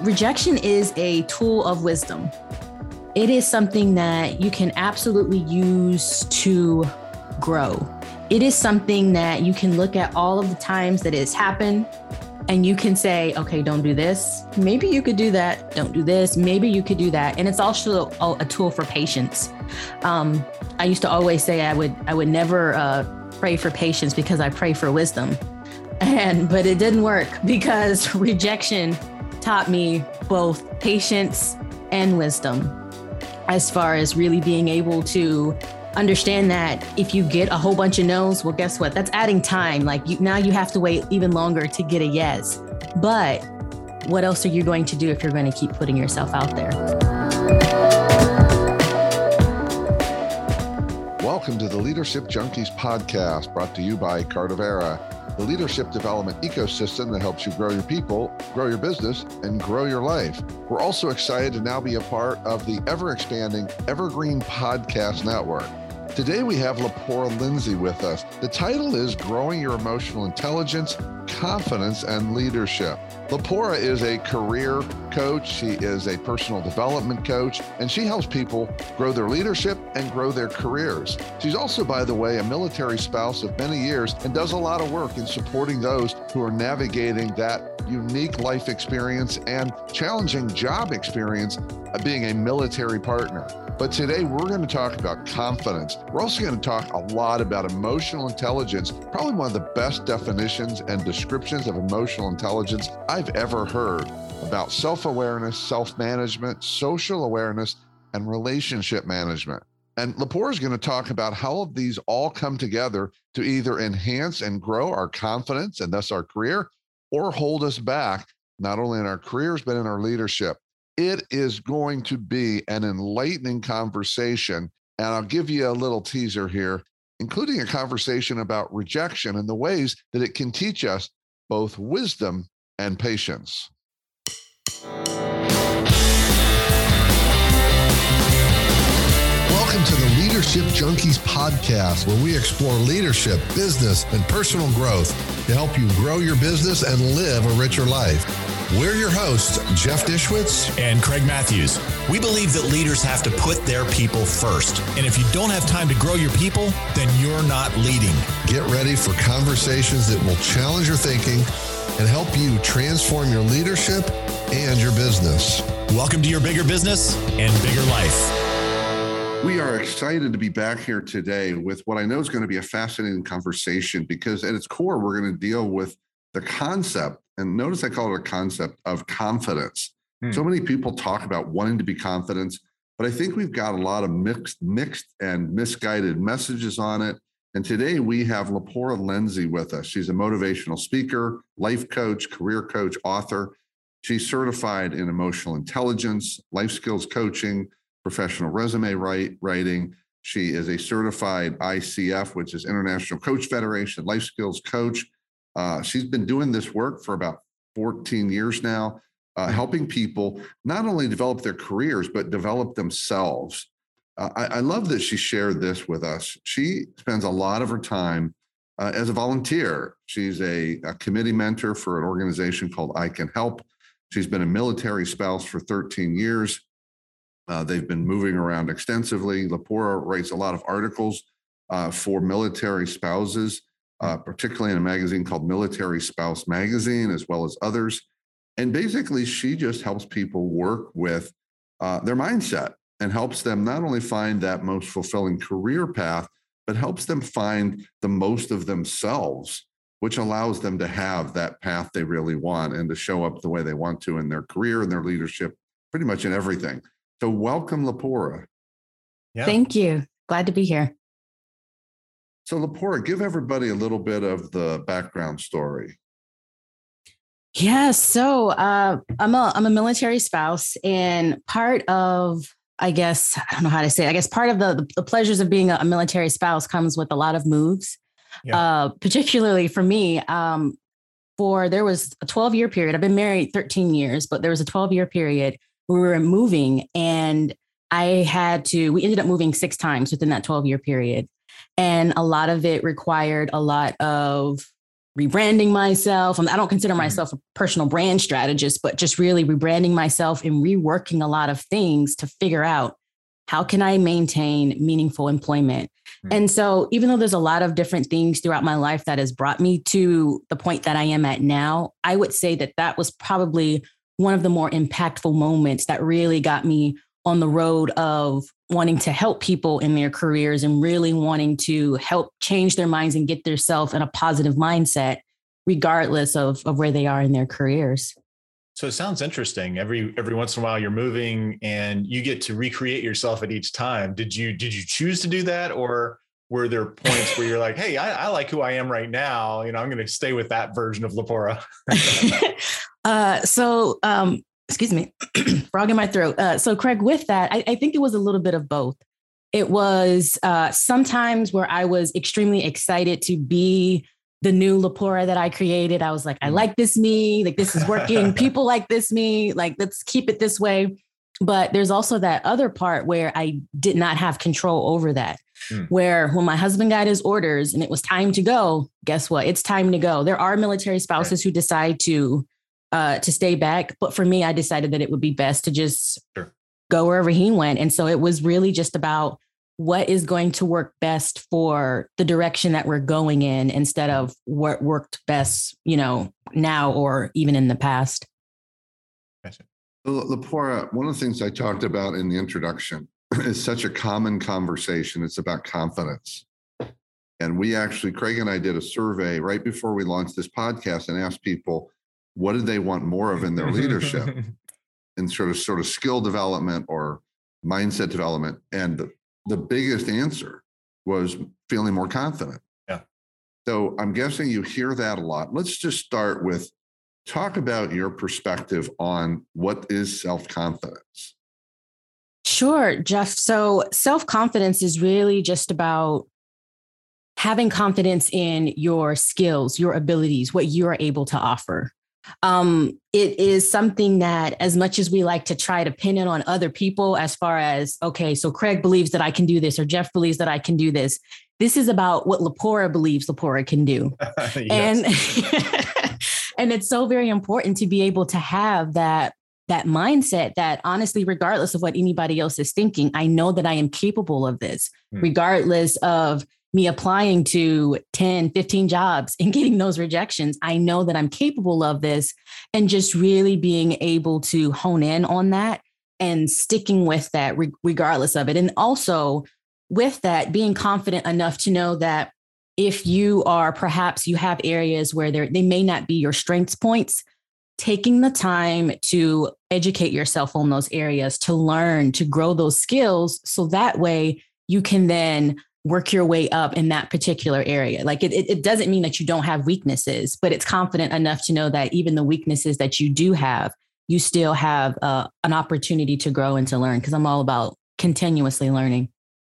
rejection is a tool of wisdom. It is something that you can absolutely use to grow. It is something that you can look at all of the times that it's happened and you can say, okay, don't do this. Maybe you could do that. Don't do this. Maybe you could do that. And it's also a tool for patience. I used to always say I would never pray for patience because I pray for wisdom. But it didn't work because rejection taught me both patience and wisdom as far as really being able to understand that if you get a whole bunch of no's, well, guess what? That's adding time. Now you have to wait even longer to get a yes. But what else are you going to do if you're going to keep putting yourself out there? Welcome to the Leadership Junkies podcast, brought to you by Cardivera, the leadership development ecosystem that helps you grow your people, grow your business, and grow your life. We're also excited to now be a part of the ever-expanding Evergreen Podcast Network. Today we have Lepora Lindsay with us. The title is Growing Your Emotional Intelligence, Confidence, and Leadership. Lepora is a career coach. She is a personal development coach, and she helps people grow their leadership and grow their careers. She's also, by the way, a military spouse of many years and does a lot of work in supporting those who are navigating that unique life experience and challenging job experience of being a military partner. But today we're going to talk about confidence. We're also going to talk a lot about emotional intelligence, probably one of the best definitions and descriptions of emotional intelligence I've ever heard, about self-awareness, self-management, social awareness, and relationship management. And Lepora is going to talk about how these all come together to either enhance and grow our confidence and thus our career, or hold us back, not only in our careers, but in our leadership. It is going to be an enlightening conversation, and I'll give you a little teaser here, including a conversation about rejection and the ways that it can teach us both wisdom and patience. Welcome to the Leadership Junkies podcast, where we explore leadership, business, and personal growth to help you grow your business and live a richer life. We're your hosts, Jeff Dishwitz and Craig Matthews. We believe that leaders have to put their people first. And if you don't have time to grow your people, then you're not leading. Get ready for conversations that will challenge your thinking and help you transform your leadership and your business. Welcome to your bigger business and bigger life. We are excited to be back here today with what I know is going to be a fascinating conversation, because at its core, we're going to deal with the concept, and notice I call it a concept, of confidence. So many people talk about wanting to be confident, but I think we've got a lot of mixed and misguided messages on it. And today we have Lepora Lindsay with us. She's a motivational speaker, life coach, career coach, author. She's certified in emotional intelligence, life skills coaching, professional resume writing. She is a certified ICF, which is International Coach Federation, life skills coach. She's been doing this work for about 14 years now, helping people not only develop their careers, but develop themselves. I love that she shared this with us. She spends a lot of her time as a volunteer. She's a committee mentor for an organization called I Can Help. She's been a military spouse for 13 years. They've been moving around extensively. Lepora writes a lot of articles for military spouses, particularly in a magazine called Military Spouse Magazine, as well as others. And basically, she just helps people work with their mindset and helps them not only find that most fulfilling career path, but helps them find the most of themselves, which allows them to have that path they really want and to show up the way they want to in their career and their leadership, pretty much in everything. So welcome, Lepora. Yeah. Thank you. Glad to be here. So Lepora, give everybody a little bit of the background story. Yeah, so I'm a military spouse, and part of, I guess, I don't know how to say it, I guess part of the pleasures of being a military spouse comes with a lot of moves. Yeah. Particularly for me, there was a 12-year period. I've been married 13 years, but there was a 12-year period where we were moving, and we ended up moving 6 times within that 12-year period. And a lot of it required a lot of rebranding myself. I don't consider myself a personal brand strategist, but just really rebranding myself and reworking a lot of things to figure out how can I maintain meaningful employment. And so even though there's a lot of different things throughout my life that has brought me to the point that I am at now, I would say that that was probably one of the more impactful moments that really got me on the road of wanting to help people in their careers and really wanting to help change their minds and get themselves in a positive mindset, regardless of where they are in their careers. So it sounds interesting. Every once in a while you're moving and you get to recreate yourself at each time. Did you choose to do that? Or were there points where you're like, hey, I like who I am right now. I'm going to stay with that version of Lepora. Excuse me, frog in my throat. So Craig, with that, I think it was a little bit of both. It was sometimes where I was extremely excited to be the new Lepora that I created. I was like, I like this me, like this is working. People like this me, like let's keep it this way. But there's also that other part where I did not have control over that, where when my husband got his orders and it was time to go, guess what? It's time to go. There are military spouses who decide to stay back. But for me, I decided that it would be best to just go wherever he went. And so it was really just about what is going to work best for the direction that we're going in instead of what worked best, now or even in the past. Lepora, one of the things I talked about in the introduction is such a common conversation. It's about confidence. And Craig and I did a survey right before we launched this podcast and asked people, what did they want more of in their leadership and sort of skill development or mindset development? And the biggest answer was feeling more confident. Yeah. So I'm guessing you hear that a lot. Let's just start with talk about your perspective on what is self-confidence. Sure, Jeff. So self-confidence is really just about having confidence in your skills, your abilities, what you are able to offer. It is something that as much as we like to try to pin it on other people as far as, okay, so Craig believes that I can do this or Jeff believes that I can do this. This is about what Lepora believes Lepora can do. And, and it's so very important to be able to have that mindset that honestly, regardless of what anybody else is thinking, I know that I am capable of this, regardless of me applying to 10, 15 jobs and getting those rejections. I know that I'm capable of this, and just really being able to hone in on that and sticking with that regardless of it. And also with that, being confident enough to know that if you are, perhaps you have areas where they may not be your strengths points, taking the time to educate yourself on those areas, to learn, to grow those skills. So that way you can then work your way up in that particular area. Like it doesn't mean that you don't have weaknesses, but it's confident enough to know that even the weaknesses that you do have, you still have an opportunity to grow and to learn, because I'm all about continuously learning.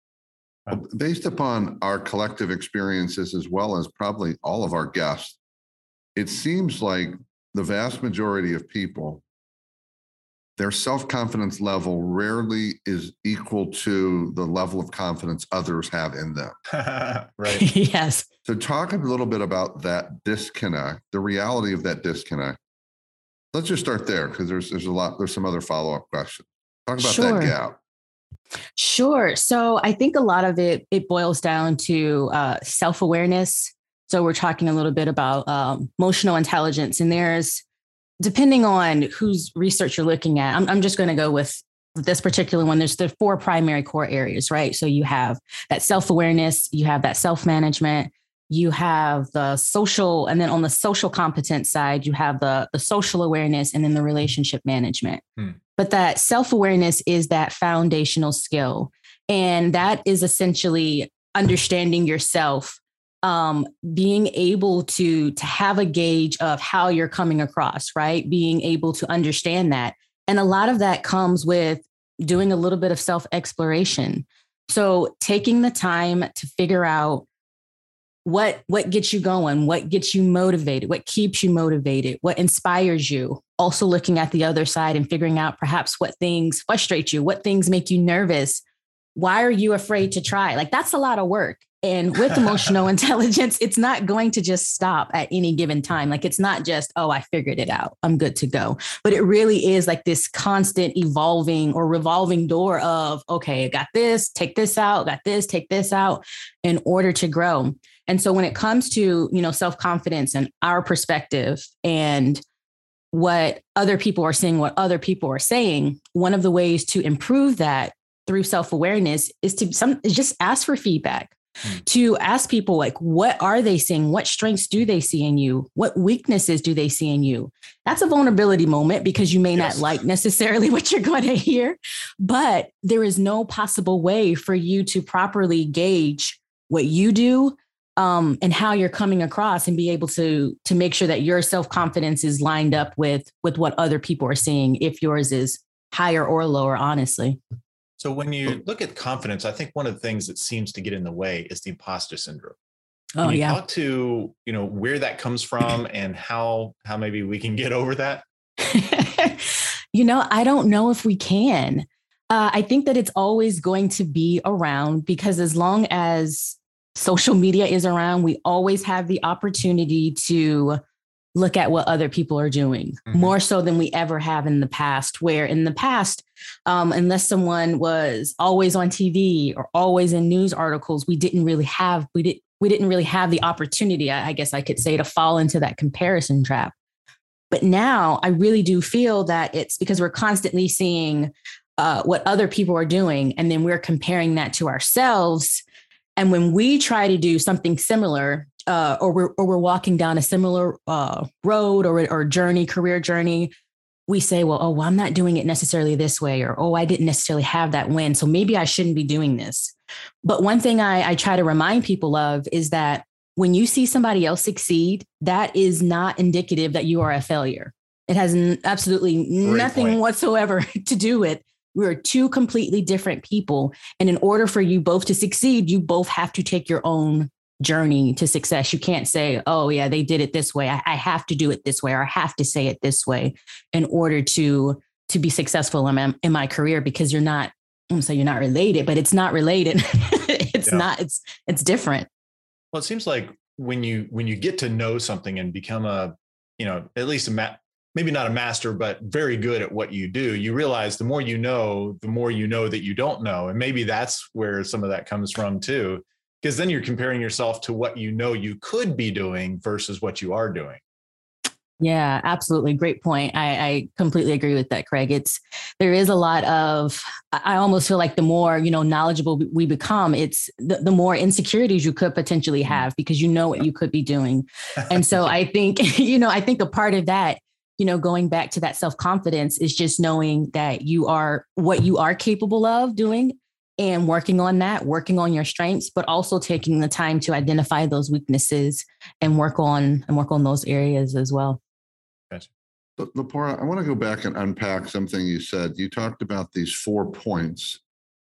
Based upon our collective experiences, as well as probably all of our guests, it seems like the vast majority of people, their self-confidence level rarely is equal to the level of confidence others have in them. Right. Yes. So talk a little bit about that disconnect, the reality of that disconnect. Let's just start there, because there's some other follow-up questions. Talk about that gap. Sure. So I think a lot of it boils down to self-awareness. So we're talking a little bit about emotional intelligence, and there's, depending on whose research you're looking at, I'm just going to go with this particular one. There's the 4 primary core areas, right? So you have that self-awareness, you have that self-management, you have the social, and then on the social competence side, you have the social awareness, and then the relationship management. But that self-awareness is that foundational skill. And that is essentially understanding yourself, being able to have a gauge of how you're coming across, right? Being able to understand that. And a lot of that comes with doing a little bit of self-exploration. So taking the time to figure out what gets you going, what gets you motivated, what keeps you motivated, what inspires you. Also looking at the other side and figuring out perhaps what things frustrate you, what things make you nervous. Why are you afraid to try? Like, that's a lot of work. And with emotional intelligence, it's not going to just stop at any given time. Like it's not just, oh, I figured it out, I'm good to go. But it really is like this constant evolving or revolving door of, okay, I got this, take this out, got this, take this out in order to grow. And so when it comes to, self-confidence and our perspective and what other people are seeing, what other people are saying, one of the ways to improve that through self-awareness is just ask for feedback. To ask people like, what are they seeing? What strengths do they see in you? What weaknesses do they see in you? That's a vulnerability moment because you may not like necessarily what you're going to hear, but there is no possible way for you to properly gauge what you do and how you're coming across and be able to make sure that your self-confidence is lined up with what other people are seeing, if yours is higher or lower, honestly. So when you look at confidence, I think one of the things that seems to get in the way is the imposter syndrome. Can you talk to, where that comes from and how maybe we can get over that? I don't know if we can. I think that it's always going to be around because as long as social media is around, we always have the opportunity to look at what other people are doing more so than we ever have in the past, where in the past, unless someone was always on TV or always in news articles, we didn't really have the opportunity, I guess I could say, to fall into that comparison trap. But now I really do feel that it's because we're constantly seeing what other people are doing, and then we're comparing that to ourselves. And when we try to do something similar, or we're walking down a similar road or journey, career journey, we say, well, I'm not doing it necessarily this way, or, oh, I didn't necessarily have that win, so maybe I shouldn't be doing this. But one thing I try to remind people of is that when you see somebody else succeed, that is not indicative that you are a failure. It has absolutely nothing whatsoever to do with. We're two completely different people. And in order for you both to succeed, you both have to take your own journey to success. You can't say, oh, yeah, they did it this way. I have to do it this way, or I have to say it this way in order to be successful in my career, because you're not, I'm going to say you're not related, but it's not related. It's different. Well, it seems like when you get to know something and become at least maybe not a master, but very good at what you do, you realize the more you know that you don't know. And maybe that's where some of that comes from too, because then you're comparing yourself to what you could be doing versus what you are doing. Yeah, absolutely. Great point. I completely agree with that, Craig. There is a lot of, I almost feel like the more, knowledgeable we become, it's the more insecurities you could potentially have because you know what you could be doing. And so I think, I think a part of that, going back to that self-confidence is just knowing that you are what you are capable of doing and working on your strengths, but also taking the time to identify those weaknesses and work on those areas as well. Gotcha. Lepora, I want to go back and unpack something you said. You talked about these 4 points,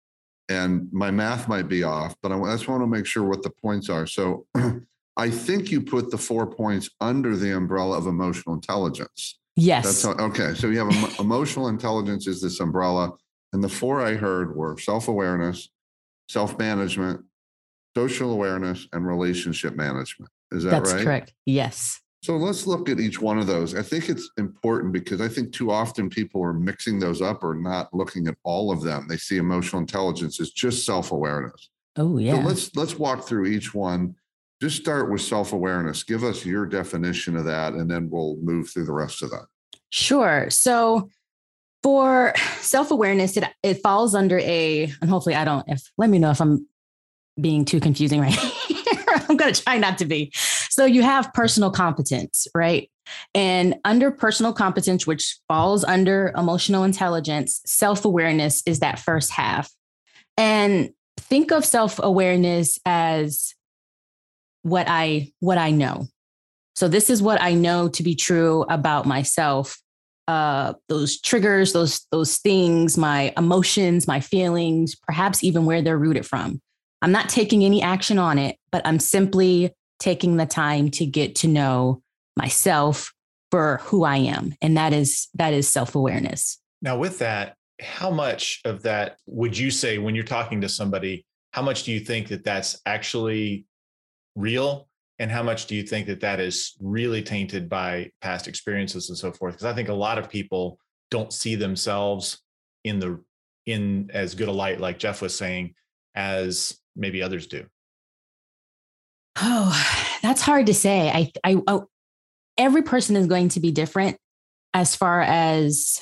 and my math might be off, but I just want to make sure what the points are. So I think you put the 4 points under the umbrella of emotional intelligence. Yes. Okay. So you have emotional intelligence is this umbrella. And the 4 I heard were self-awareness, self-management, social awareness, and relationship management. Is that right? That's correct. Yes. So let's look at each one of those. I think it's important because I think too often people are mixing those up or not looking at all of them. They see emotional intelligence as just self-awareness. Oh, yeah. So let's walk through each one. Just start with self-awareness. Give us your definition of that, and then we'll move through the rest of that. Sure. So for self-awareness, it falls under and hopefully let me know if I'm being too confusing right here. I'm going to try not to be. So you have personal competence, right? And under personal competence, which falls under emotional intelligence, self-awareness is that first half. And think of self-awareness as what I know. So this is what I know to be true about myself. Those triggers, those things, my emotions, my feelings, perhaps even where they're rooted from. I'm not taking any action on it, but I'm simply taking the time to get to know myself for who I am. And that is self-awareness. Now with that, how much of that would you say when you're talking to somebody, how much do you think that that's actually real? And how much do you think that that is really tainted by past experiences and so forth? Because I think a lot of people don't see themselves in as good a light, like Jeff was saying, as maybe others do. Oh, that's hard to say. Every person is going to be different as far as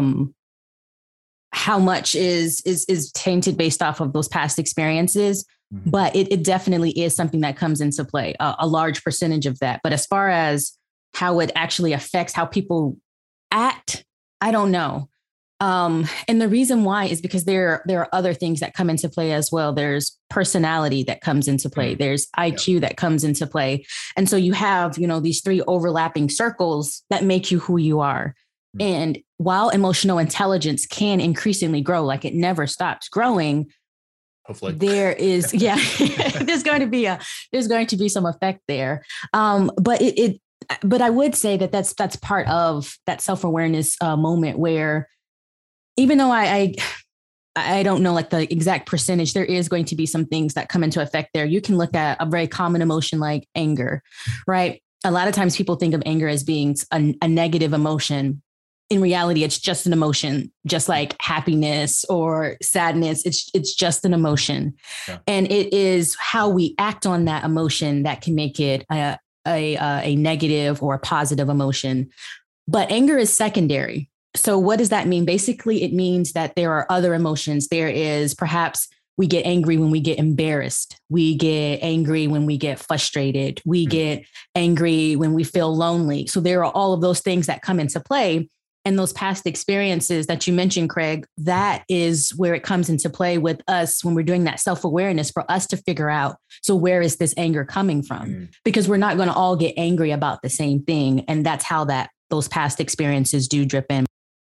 how much is tainted based off of those past experiences. Mm-hmm. But it definitely is something that comes into play, a large percentage of that. But as far as how it actually affects how people act, I don't know. And the reason why is because there are other things that come into play as well. There's personality that comes into play. Mm-hmm. There's IQ that comes into play. And so you have, these three overlapping circles that make you who you are. Mm-hmm. And while emotional intelligence can increasingly grow, like it never stops growing, hopefully there is, there's going to be some effect there. But I would say that that's part of that self-awareness moment where, even though I don't know like the exact percentage, there is going to be some things that come into effect there. You can look at a very common emotion like anger, right? A lot of times people think of anger as being a negative emotion. In reality, it's just an emotion, just like happiness or sadness. It's just an emotion. Yeah. And it is how we act on that emotion that can make it a negative or a positive emotion. But anger is secondary. So what does that mean? Basically, it means that there are other emotions. There is perhaps we get angry when we get embarrassed. We get angry when we get frustrated. We get angry when we feel lonely. So there are all of those things that come into play. And those past experiences that you mentioned, Craig, that is where it comes into play with us when we're doing that self-awareness for us to figure out, so where is this anger coming from? Because we're not going to all get angry about the same thing. And that's how those past experiences do drip in.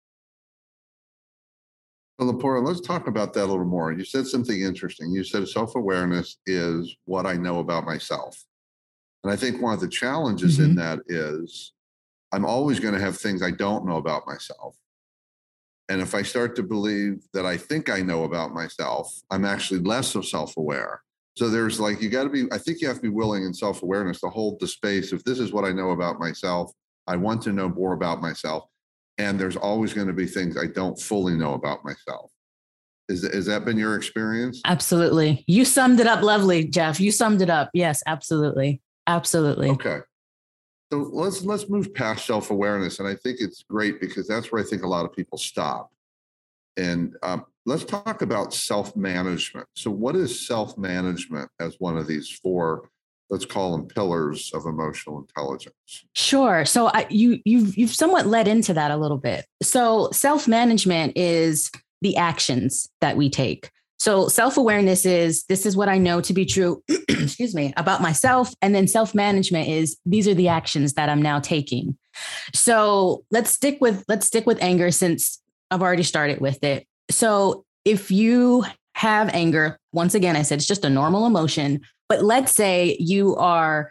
Well, Lepora, let's talk about that a little more. You said something interesting. You said self-awareness is what I know about myself. And I think one of the challenges in that is I'm always going to have things I don't know about myself. And if I start to believe that I think I know about myself, I'm actually less of self-aware. So there's I think you have to be willing in self-awareness to hold the space. If this is what I know about myself, I want to know more about myself. And there's always going to be things I don't fully know about myself. Has that been your experience? Absolutely. You summed it up lovely, Jeff. You summed it up. Yes, absolutely. Absolutely. Okay. So let's move past self-awareness. And I think it's great because that's where I think a lot of people stop. And let's talk about self-management. So what is self-management as one of these four, let's call them pillars of emotional intelligence? Sure. So you've somewhat led into that a little bit. So self-management is the actions that we take. So self-awareness is, this is what I know to be true, excuse me, about myself. And then self-management is, these are the actions that I'm now taking. So let's stick with anger since I've already started with it. So if you have anger, once again, I said, it's just a normal emotion, but let's say you are,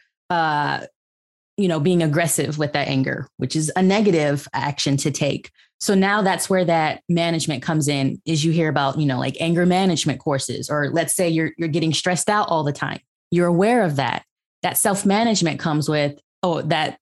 being aggressive with that anger, which is a negative action to take. So now that's where that management comes in, is you hear about, like anger management courses, or let's say you're getting stressed out all the time. You're aware of that. That self-management comes with the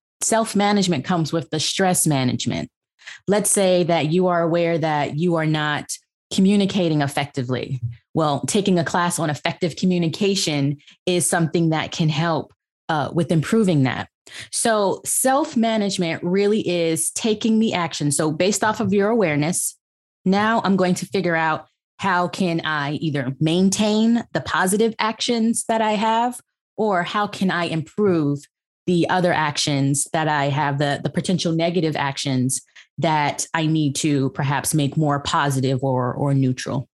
stress management. Let's say that you are aware that you are not communicating effectively. Well, taking a class on effective communication is something that can help with improving that. So self-management really is taking the action. So based off of your awareness, now I'm going to figure out, how can I either maintain the positive actions that I have, or how can I improve the other actions that I have, the potential negative actions that I need to perhaps make more positive or neutral.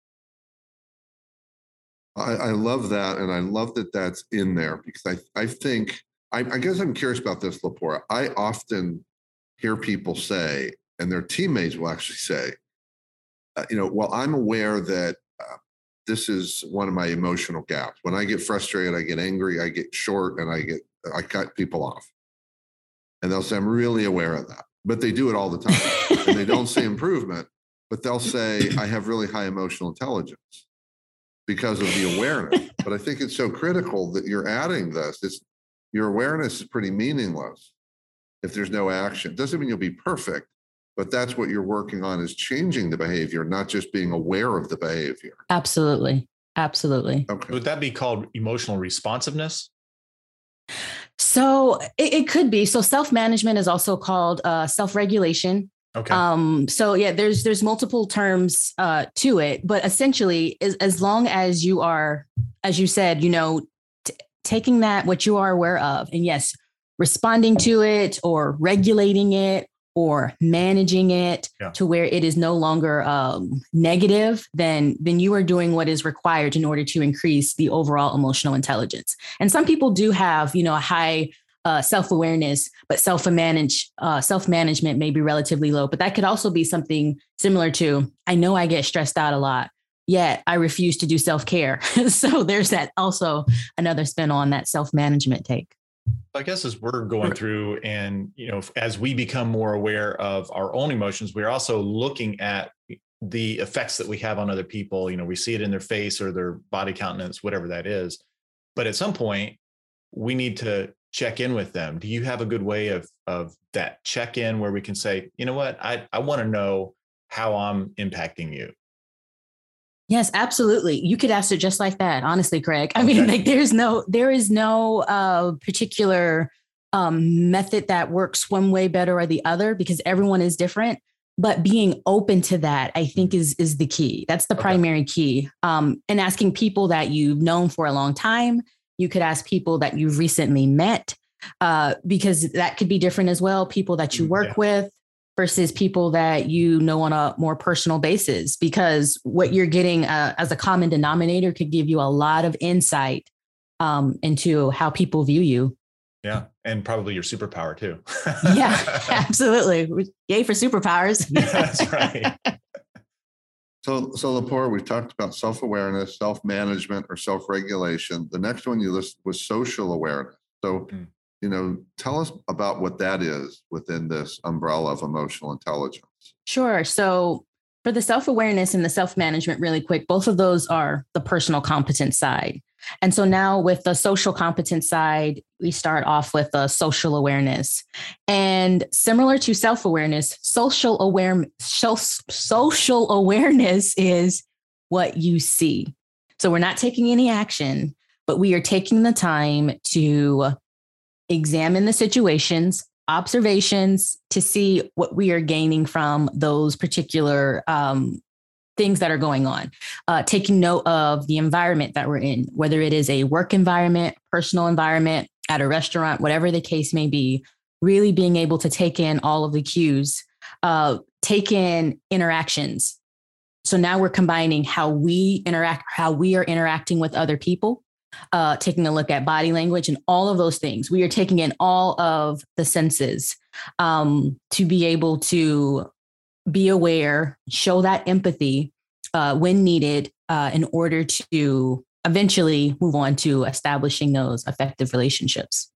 I love that. And I love that that's in there, because I think, I guess I'm curious about this, Lepora. I often hear people say, and their teammates will actually say, well, I'm aware that this is one of my emotional gaps. When I get frustrated, I get angry, I get short, and I cut people off. And they'll say, I'm really aware of that. But they do it all the time. And they don't say improvement, but they'll say, I have really high emotional intelligence. because of the awareness. But I think it's so critical that you're adding this. Your awareness is pretty meaningless if there's no action. Doesn't mean you'll be perfect, but that's what you're working on, is changing the behavior, not just being aware of the behavior. Absolutely. Absolutely. Okay. Would that be called emotional responsiveness? So it could be. So self-management is also called self-regulation. Okay. So yeah, there's multiple terms to it, but essentially, as long as you are, as you said, taking that what you are aware of, and yes, responding to it or regulating it or managing it to where it is no longer negative, then you are doing what is required in order to increase the overall emotional intelligence. And some people do have, a high self-awareness, but self-management may be relatively low. But that could also be something similar to, I know I get stressed out a lot, yet I refuse to do self-care. So there's that also another spin on that self-management take. I guess as we're going through and, as we become more aware of our own emotions, we're also looking at the effects that we have on other people. We see it in their face or their body countenance, whatever that is. But at some point, we need to check in with them. Do you have a good way of that check-in where we can say, you know what, I want to know how I'm impacting you? Yes, absolutely. You could ask it just like that. Honestly, Craig. I mean, there is no particular method that works one way better or the other, because everyone is different. But being open to that, I think, is the key. That's the primary key. And asking people that you've known for a long time. You could ask people that you've recently met, because that could be different as well. People that you work with versus people that you know on a more personal basis, because what you're getting as a common denominator could give you a lot of insight into how people view you. Yeah. And probably your superpower too. Yeah, absolutely. Yay for superpowers. Yeah, that's right. So Lepore, we've talked about self-awareness, self-management, or self-regulation. The next one you listed was social awareness. So, tell us about what that is within this umbrella of emotional intelligence. Sure. So for the self-awareness and the self-management, really quick, both of those are the personal competence side. And so now with the social competence side, we start off with a social awareness. And similar to self-awareness, social awareness is what you see. So we're not taking any action, but we are taking the time to examine the situations, observations, to see what we are gaining from those particular things that are going on, taking note of the environment that we're in, whether it is a work environment, personal environment, at a restaurant, whatever the case may be, really being able to take in all of the cues, take in interactions. So now we're combining how we interact, how we are interacting with other people, taking a look at body language and all of those things. We are taking in all of the senses to be able to be aware, show that empathy when needed in order to eventually move on to establishing those effective relationships.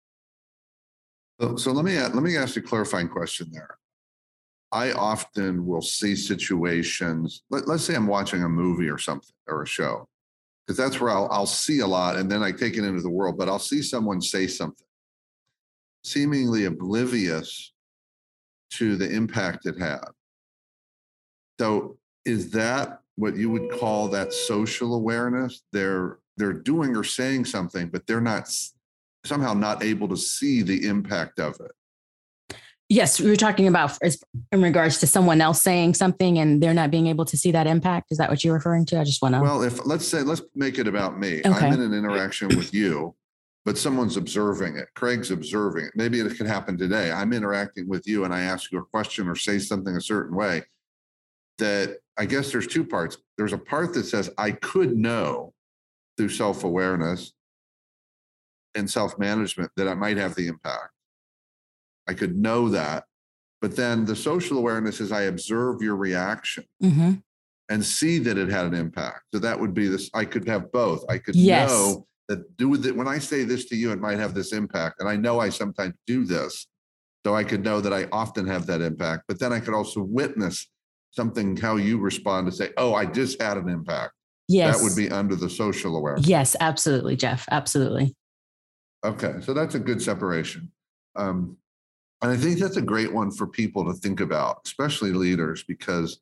So let me ask you a clarifying question there. I often will see situations, let's say I'm watching a movie or something or a show, because that's where I'll see a lot, and then I take it into the world, but I'll see someone say something seemingly oblivious to the impact it had. So is that what you would call that social awareness? They're doing or saying something, but they're not somehow not able to see the impact of it. Yes, we were talking about in regards to someone else saying something and they're not being able to see that impact. Is that what you're referring to? I just want to. Well, let's make it about me. Okay. I'm in an interaction with you, but someone's observing it. Craig's observing it. Maybe it could happen today. I'm interacting with you and I ask you a question or say something a certain way. That I guess there's two parts. There's a part that says I could know through self-awareness and self-management that I might have the impact. I could know that. But then the social awareness is I observe your reaction and see that it had an impact. So that would be this. I could have both. I could know that when I say this to you, it might have this impact. And I know I sometimes do this. So I could know that I often have that impact. But then I could also witness something, how you respond to say, oh, I just had an impact. Yes. That would be under the social awareness. Yes, absolutely, Jeff. Absolutely. Okay. So that's a good separation. And I think that's a great one for people to think about, especially leaders, because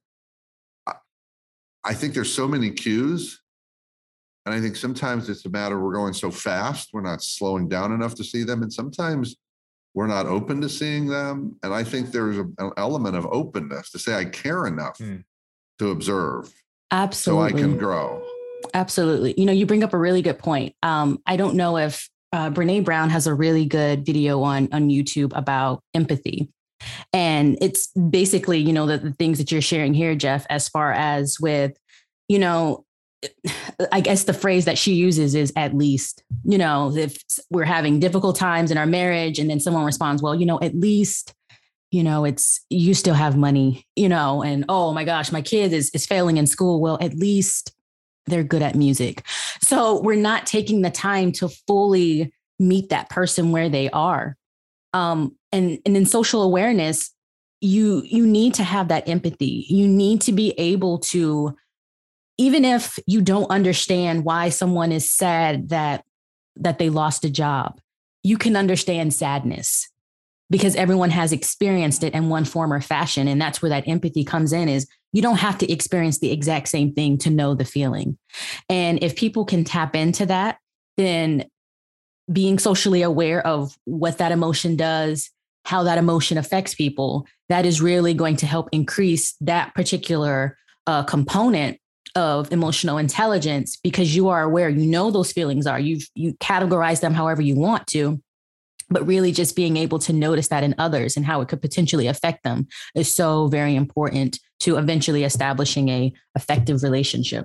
I think there's so many cues. And I think sometimes it's a matter we're going so fast, we're not slowing down enough to see them. And sometimes we're not open to seeing them. And I think there's an element of openness to say, I care enough to observe. Absolutely. So I can grow. Absolutely. You know, you bring up a really good point. I don't know if Brene Brown has a really good video on YouTube about empathy. And it's basically, you know, the things that you're sharing here, Jeff, as far as with, you know, I guess the phrase that she uses is at least, you know, if we're having difficult times in our marriage and then someone responds, well, you know, at least, you know, it's, you still have money, you know, and, oh my gosh, my kid is failing in school. Well, at least they're good at music. So we're not taking the time to fully meet that person where they are. And in social awareness, you need to have that empathy. You need to be able to, even if you don't understand why someone is sad that they lost a job, you can understand sadness because everyone has experienced it in one form or fashion. And that's where that empathy comes in, is you don't have to experience the exact same thing to know the feeling. And if people can tap into that, then being socially aware of what that emotion does, how that emotion affects people, that is really going to help increase that particular component of emotional intelligence, because you are aware, you know, those feelings are, you categorize them however you want to, but really just being able to notice that in others and how it could potentially affect them is so very important to eventually establishing a effective relationship.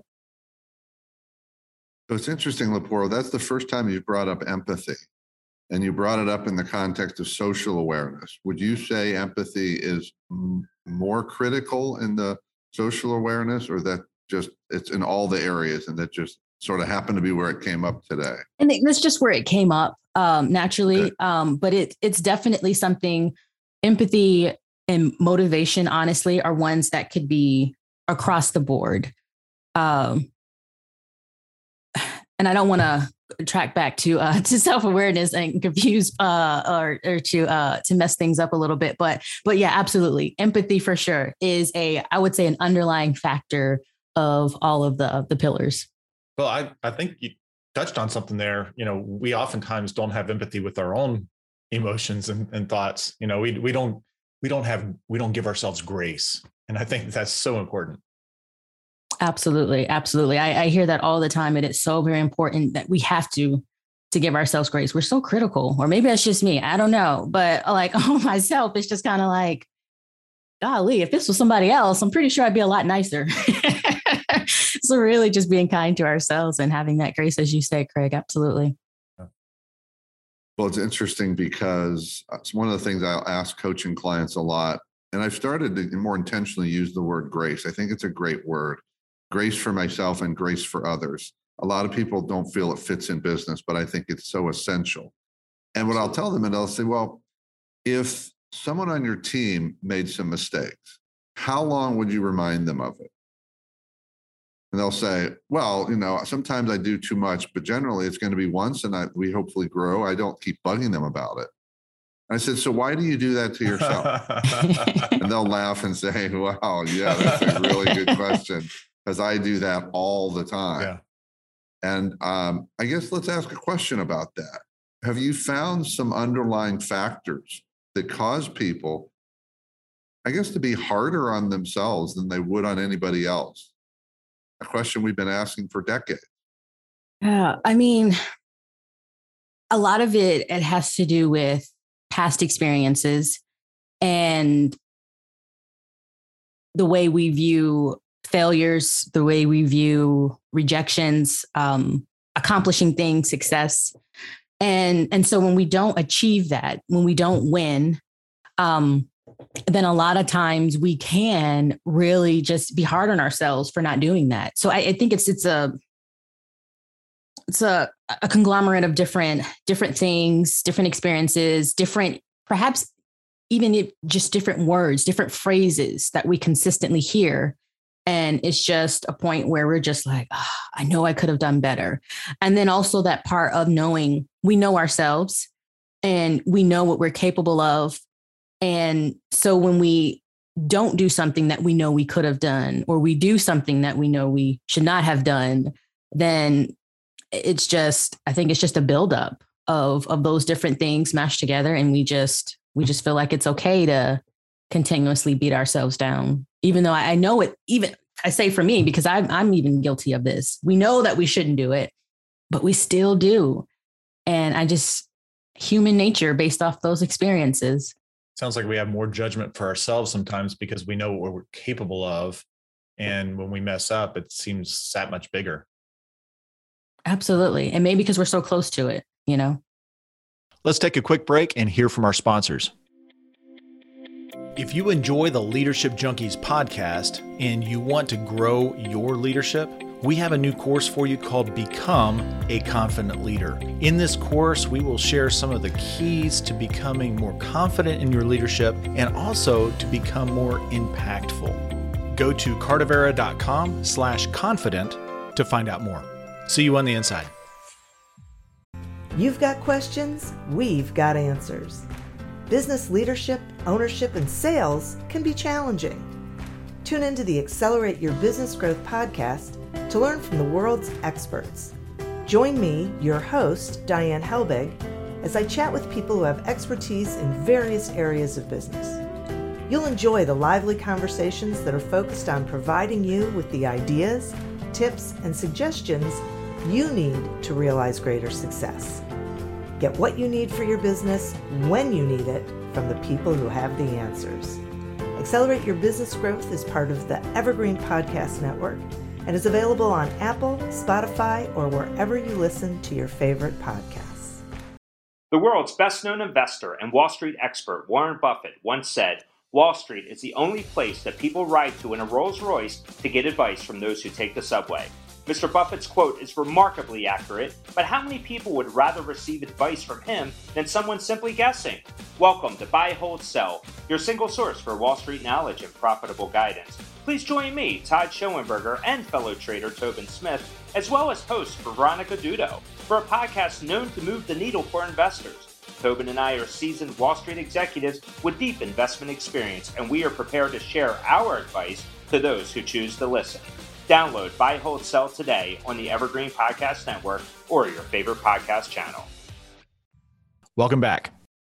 So it's interesting, Leporo, that's the first time you brought up empathy, and you brought it up in the context of social awareness. Would you say empathy is more critical in the social awareness, or that just it's in all the areas and that just sort of happened to be where it came up today? I think that's just where it came up naturally. Okay. But it's definitely something. Empathy and motivation, honestly, are ones that could be across the board. And I don't want to track back to self-awareness and confuse or to mess things up a little bit. But yeah, absolutely. Empathy for sure is I would say an underlying factor of all of the pillars. Well, I think you touched on something there. You know, we oftentimes don't have empathy with our own emotions and thoughts. You know, we don't give ourselves grace. And I think that's so important. Absolutely. Absolutely. I hear that all the time. And it's so very important that we have to give ourselves grace. We're so critical, or maybe that's just me. I don't know. But like, myself, it's just kind of like, golly, if this was somebody else, I'm pretty sure I'd be a lot nicer. So really just being kind to ourselves and having that grace, as you say, Craig. Absolutely. Well, it's interesting because it's one of the things I'll ask coaching clients a lot. And I've started to more intentionally use the word grace. I think it's a great word. Grace for myself and grace for others. A lot of people don't feel it fits in business, but I think it's so essential. And what I'll tell them, and they'll say, well, if someone on your team made some mistakes, how long would you remind them of it? And they'll say, well, you know, sometimes I do too much, but generally it's going to be once, and we hopefully grow. I don't keep bugging them about it. I said, so why do you do that to yourself? And they'll laugh and say, wow, yeah, that's a really good question, because I do that all the time. Yeah. And I guess let's ask a question about that. Have you found some underlying factors that cause people, I guess, to be harder on themselves than they would on anybody else? A question we've been asking for decades. Yeah, I mean, a lot of it has to do with past experiences and the way we view failures, the way we view rejections, accomplishing things, success. And so when we don't achieve that, when we don't win, then a lot of times we can really just be hard on ourselves for not doing that. So I think it's a conglomerate of different things, different experiences, different, perhaps even just different words, different phrases that we consistently hear And it's just a point where we're just like, oh, I know I could have done better. And then also that part of knowing we know ourselves and we know what we're capable of. And so when we don't do something that we know we could have done, or we do something that we know we should not have done, then it's just, I think it's just a buildup of those different things mashed together. And we just feel like it's okay to continuously beat ourselves down, even though I know it, even I say for me, because I'm even guilty of this. We know that we shouldn't do it, but we still do. And human nature based off those experiences. Sounds like we have more judgment for ourselves sometimes because we know what we're capable of. And when we mess up, it seems that much bigger. Absolutely. And maybe because we're so close to it, you know? Let's take a quick break and hear from our sponsors. If you enjoy the Leadership Junkies podcast and you want to grow your leadership, we have a new course for you called Become a Confident Leader. In this course, we will share some of the keys to becoming more confident in your leadership and also to become more impactful. Go to cardavera.com/confident to find out more. See you on the inside. You've got questions, we've got answers. Business leadership, ownership, and sales can be challenging. Tune into the Accelerate Your Business Growth podcast to learn from the world's experts. Join me, your host, Diane Helbig, as I chat with people who have expertise in various areas of business. You'll enjoy the lively conversations that are focused on providing you with the ideas, tips, and suggestions you need to realize greater success. Get what you need for your business when you need it from the people who have the answers. Accelerate Your Business Growth is part of the Evergreen Podcast Network and is available on Apple, Spotify, or wherever you listen to your favorite podcasts. The world's best-known investor and Wall Street expert Warren Buffett once said, "Wall Street is the only place that people ride to in a Rolls-Royce to get advice from those who take the subway." Mr. Buffett's quote is remarkably accurate, but how many people would rather receive advice from him than someone simply guessing? Welcome to Buy, Hold, Sell, your single source for Wall Street knowledge and profitable guidance. Please join me, Todd Schoenberger, and fellow trader Tobin Smith, as well as host Veronica Dudo, for a podcast known to move the needle for investors. Tobin and I are seasoned Wall Street executives with deep investment experience, and we are prepared to share our advice to those who choose to listen. Download Buy, Hold, Sell today on the Evergreen Podcast Network or your favorite podcast channel. Welcome back.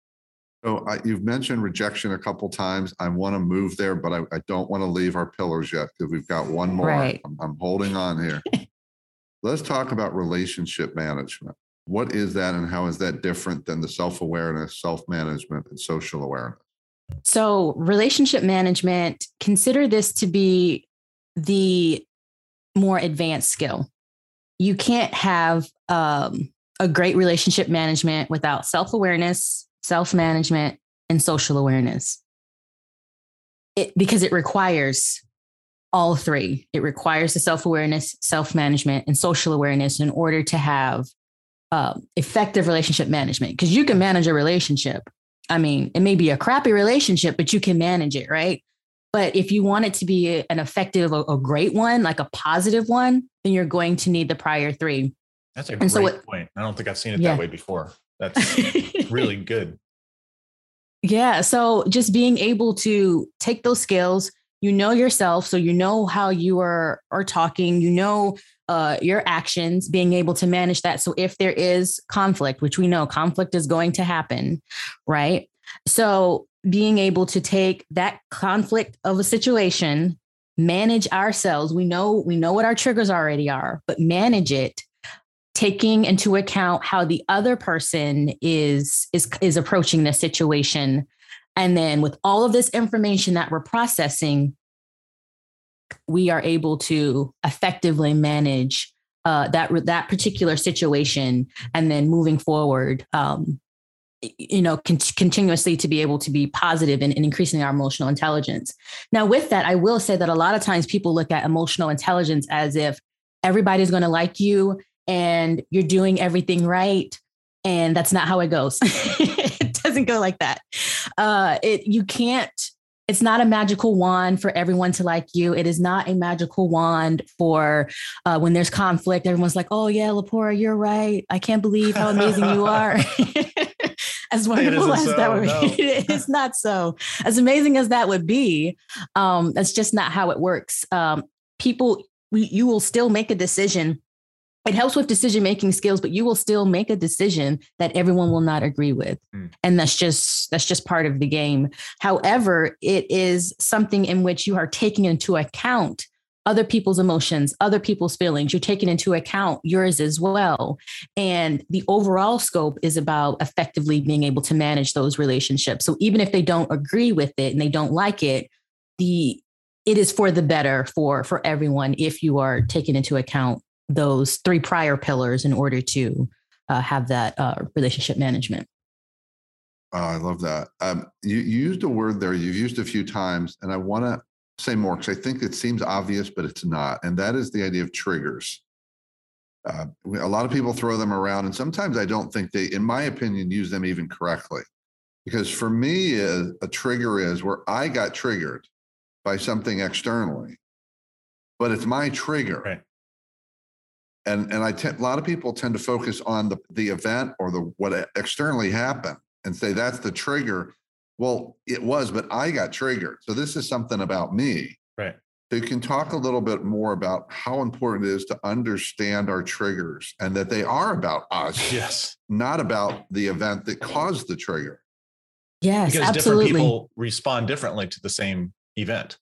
So you've mentioned rejection a couple times. I want to move there, but I don't want to leave our pillars yet because we've got one more. Right. I'm holding on here. Let's talk about relationship management. What is that and how is that different than the self-awareness, self-management, and social awareness? So relationship management, consider this to be the more advanced skill. You can't have a great relationship management without self-awareness, self-management, and social awareness. Because it requires all three. It requires the self-awareness, self-management, and social awareness in order to have effective relationship management. Because you can manage a relationship. I mean, it may be a crappy relationship, but you can manage it, right? But if you want it to be an effective, a great one, like a positive one, then you're going to need the prior three. That's a great point. I don't think I've seen it that way before. That's really good. Yeah. So just being able to take those skills, you know yourself, so you know how you are talking, you know your actions, being able to manage that. So if there is conflict, which we know conflict is going to happen, right? So being able to take that conflict of a situation, manage ourselves. We know what our triggers already are, but manage it, taking into account how the other person is approaching the situation. And then with all of this information that we're processing, we are able to effectively manage that particular situation. And then moving forward, continuously to be able to be positive and increasing our emotional intelligence. Now, with that, I will say that a lot of times people look at emotional intelligence as if everybody's going to like you and you're doing everything right. And that's not how it goes. It doesn't go like that. It's not a magical wand for everyone to like you. It is not a magical wand for when there's conflict. Everyone's like, oh, yeah, Lepora, you're right. I can't believe how amazing you are. As wonderful as that would be, it's not so. As amazing as that would be, that's just not how it works. You will still make a decision. It helps with decision-making skills, but you will still make a decision that everyone will not agree with. And that's just part of the game. However, it is something in which you are taking into account other people's emotions, other people's feelings. You're taking into account yours as well. And the overall scope is about effectively being able to manage those relationships. So even if they don't agree with it and they don't like it, it is for the better for everyone if you are taking into account those 3 prior pillars in order to have that relationship management. Oh, I love that. You used a word there you've used a few times, and I want to say more because I think it seems obvious, but it's not. And that is the idea of triggers. A lot of people throw them around, and sometimes I don't think they, in my opinion, use them even correctly. Because for me, a trigger is where I got triggered by something externally, but it's my trigger. Right. And a lot of people tend to focus on the event or what externally happened and say that's the trigger. Well, it was, but I got triggered. So this is something about me. Right. So you can talk a little bit more about how important it is to understand our triggers and that they are about us. Yes. Not about the event that caused the trigger. Yes, because absolutely. different people respond differently to the same event.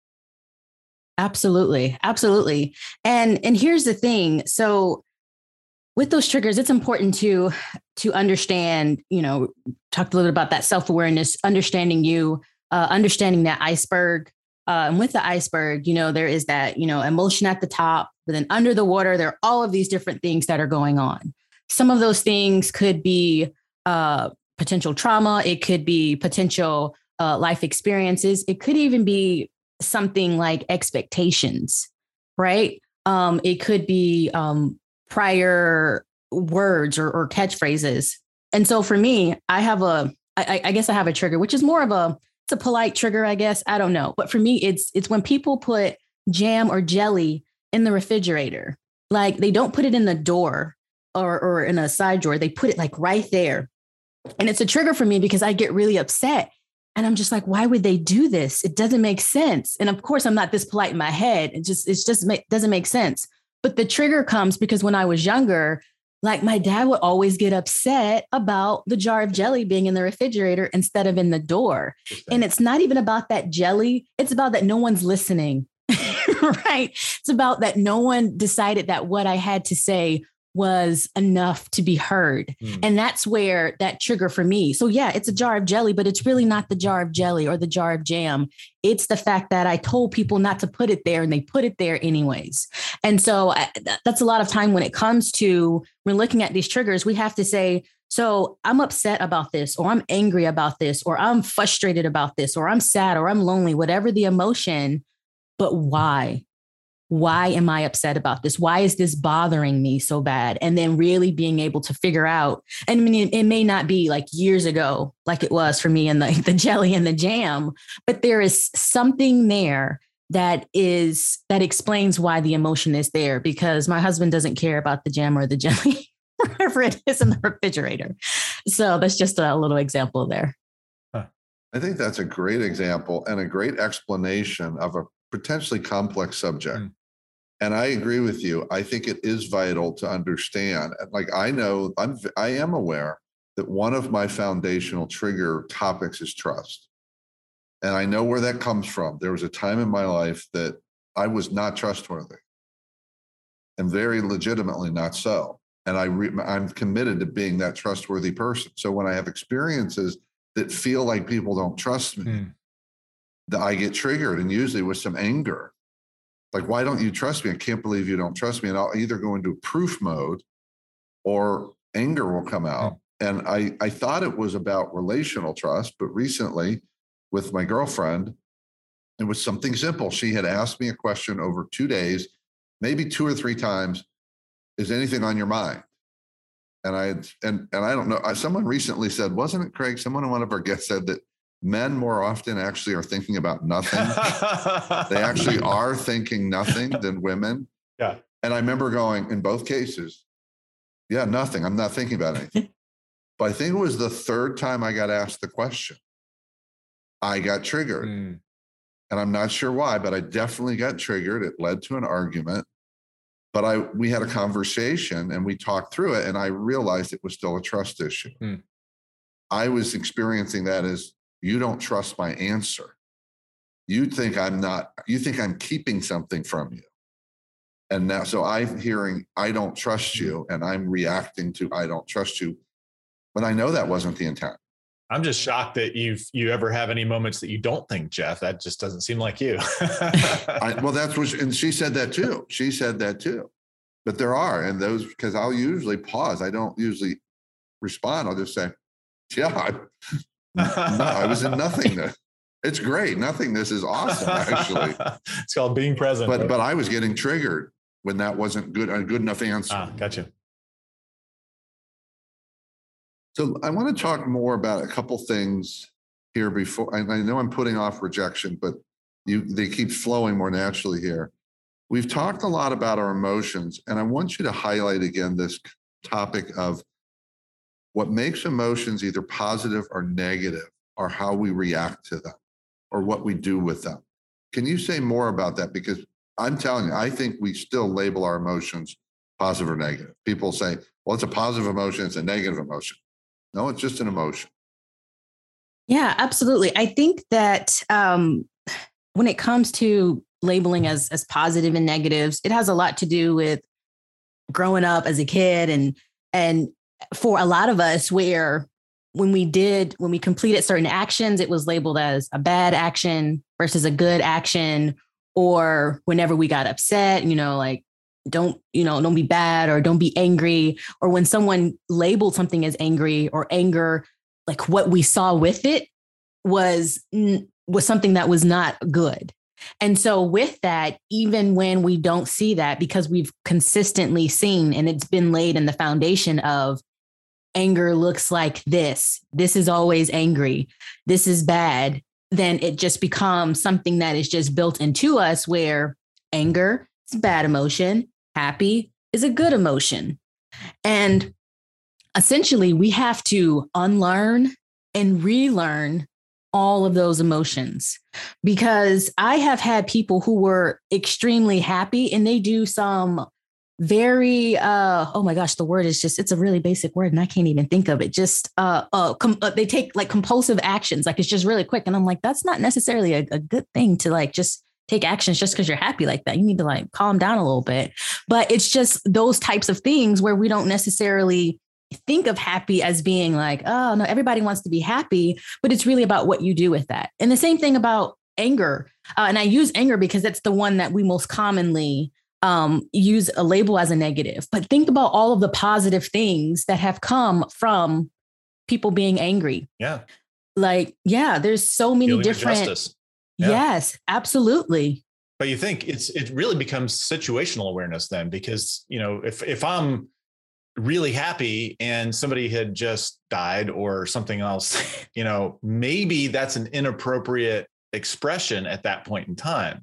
Absolutely. Absolutely. And here's the thing. So with those triggers, it's important to understand, talked a little bit about that self-awareness, understanding understanding that iceberg. And with the iceberg, there is that, emotion at the top, but then under the water, there are all of these different things that are going on. Some of those things could be potential trauma. It could be potential life experiences. It could even be something like expectations, right? It could be prior words or catchphrases. And so for me, I guess I have a trigger, which is more of it's a polite trigger, I guess. I don't know. But for me, it's when people put jam or jelly in the refrigerator, like they don't put it in the door or in a side drawer. They put it like right there. And it's a trigger for me because I get really upset. And I'm just like, why would they do this? It doesn't make sense. And of course, I'm not this polite in my head. It just doesn't make sense. But the trigger comes because when I was younger, like my dad would always get upset about the jar of jelly being in the refrigerator instead of in the door. And it's not even about that jelly. It's about that no one's listening, right? It's about that no one decided that what I had to say was enough to be heard. And that's where that trigger for me. So yeah, it's a jar of jelly, but it's really not the jar of jelly or the jar of jam. It's the fact that I told people not to put it there and they put it there anyways. And so that's a lot of time when it comes to when looking at these triggers, we have to say, so I'm upset about this, or I'm angry about this, or I'm frustrated about this, or I'm sad, or I'm lonely, whatever the emotion, but why? Why am I upset about this? Why is this bothering me so bad? And then really being able to figure out, and I mean, it may not be like years ago, like it was for me and the jelly and the jam, but there is something there that explains why the emotion is there, because my husband doesn't care about the jam or the jelly, wherever it is in the refrigerator. So that's just a little example there. I think that's a great example and a great explanation of a potentially complex subject. And I agree with you. I think it is vital to understand. Like I am aware that one of my foundational trigger topics is trust. And I know where that comes from. There was a time in my life that I was not trustworthy, and very legitimately not so. And I'm committed to being that trustworthy person. So when I have experiences that feel like people don't trust me, that I get triggered, and usually with some anger. Like, why don't you trust me? I can't believe you don't trust me. And I'll either go into proof mode or anger will come out. And I thought it was about relational trust, but recently with my girlfriend, it was something simple. She had asked me a question over 2 days, maybe 2 or 3 times, is anything on your mind? And I don't know, someone recently said, wasn't it Craig? Someone in one of our guests said that men more often actually are thinking about nothing. They actually are thinking nothing than women. Yeah. And I remember going in both cases, yeah, nothing. I'm not thinking about anything. But I think it was the third time I got asked the question, I got triggered. And I'm not sure why, but I definitely got triggered. It led to an argument. But we had a conversation and we talked through it, and I realized it was still a trust issue. I was experiencing that as, you don't trust my answer. You think I'm keeping something from you. And now, so I'm hearing, I don't trust you, and I'm reacting to, I don't trust you, when I know that wasn't the intent. I'm just shocked that you ever have any moments that you don't think, Jeff. That just doesn't seem like you. Well, that's what, and she said that too. She said that too. But there are, and those, because I'll usually pause. I don't usually respond. I'll just say, yeah, I was in nothingness. It's great. Nothingness is awesome, actually. It's called being present. But I was getting triggered when that wasn't a good enough answer. Gotcha. So I want to talk more about a couple things here before. I know I'm putting off rejection, but they keep flowing more naturally here. We've talked a lot about our emotions, and I want you to highlight again this topic of what makes emotions either positive or negative, or how we react to them, or what we do with them. Can you say more about that? Because I'm telling you, I think we still label our emotions positive or negative. People say, well, it's a positive emotion, it's a negative emotion. No, it's just an emotion. Yeah, absolutely. I think that when it comes to labeling as positive and negatives, it has a lot to do with growing up as a kid. And for a lot of us, where when we completed certain actions, it was labeled as a bad action versus a good action. Or whenever we got upset, like, don't be bad, or don't be angry. Or when someone labeled something as angry or anger, like what we saw with it was something that was not good. And so with that, even when we don't see that, because we've consistently seen, and it's been laid in the foundation of, anger looks like this is always angry, this is bad, then it just becomes something that is just built into us, where anger is a bad emotion, happy is a good emotion. And essentially, we have to unlearn and relearn all of those emotions, because I have had people who were extremely happy and they do some very, oh my gosh, the word is just, it's a really basic word and I can't even think of it. Just, they take like compulsive actions, like it's just really quick. And I'm like, that's not necessarily a good thing to like just take actions just because you're happy like that. You need to like calm down a little bit. But it's just those types of things where we don't necessarily think of happy as being like, oh no, everybody wants to be happy, but it's really about what you do with that. And the same thing about anger. And I use anger because that's the one that we most commonly use a label as a negative. But think about all of the positive things that have come from people being angry. Yeah. Like, yeah, there's so many Feeling different. justice. Yeah. Yes, absolutely. But you think it really becomes situational awareness then, because, if I'm really happy and somebody had just died or something else, maybe that's an inappropriate expression at that point in time.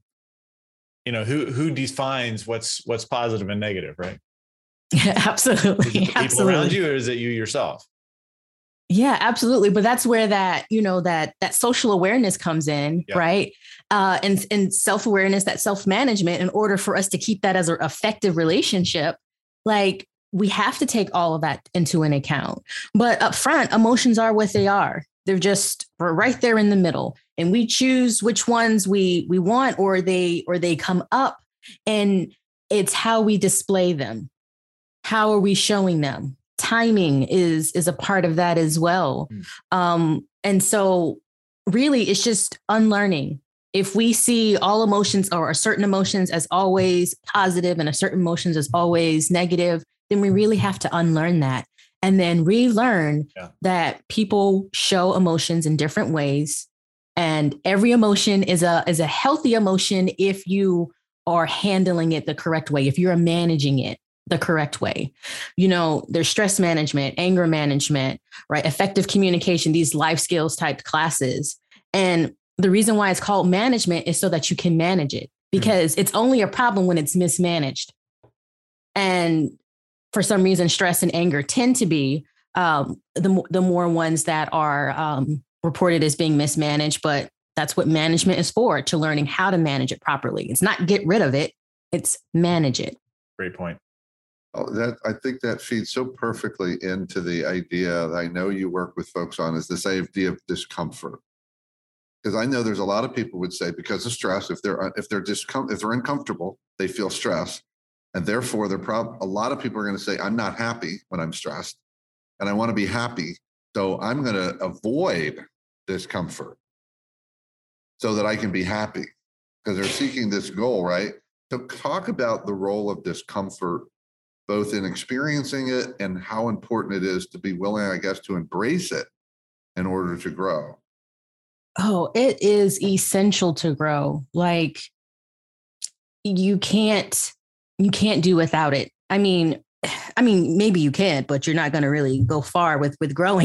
Who defines what's positive and negative, right? Yeah, absolutely. Is it the people around you, or is it you yourself? Yeah, absolutely. But that's where that, that social awareness comes in, yeah. Right? And self-awareness, that self-management, in order for us to keep that as an effective relationship, like we have to take all of that into an account. But up front, emotions are what they are. We're right there in the middle, and we choose which ones we want, or they come up, and it's how we display them. How are we showing them? Timing is a part of that as well. And so really it's just unlearning. If we see all emotions or certain emotions as always positive and a certain emotions as always negative, then we really have to unlearn that and then relearn that people show emotions in different ways. And every emotion is a healthy emotion if you are handling it the correct way, if you're managing it the correct way. There's stress management, anger management, right? Effective communication, these life skills type classes. And the reason why it's called management is so that you can manage it, because it's only a problem when it's mismanaged. And for some reason, stress and anger tend to be the more ones that are reported as being mismanaged. But that's what management is for, to learning how to manage it properly. It's not get rid of it, it's manage it. Great point. Oh, I think that feeds so perfectly into the idea that I know you work with folks on, is this idea of discomfort. Because I know there's a lot of people would say, because of stress, if they're uncomfortable, they feel stress, and therefore a lot of people are going to say, I'm not happy when I'm stressed, and I want to be happy, so I'm going to avoid discomfort so that I can be happy, because they're seeking this goal, right? So talk about the role of discomfort, both in experiencing it and how important it is to be willing, I guess, to embrace it in order to grow. Oh, it is essential to grow. Like you can't do without it. I mean, maybe you can, but you're not going to really go far with growing.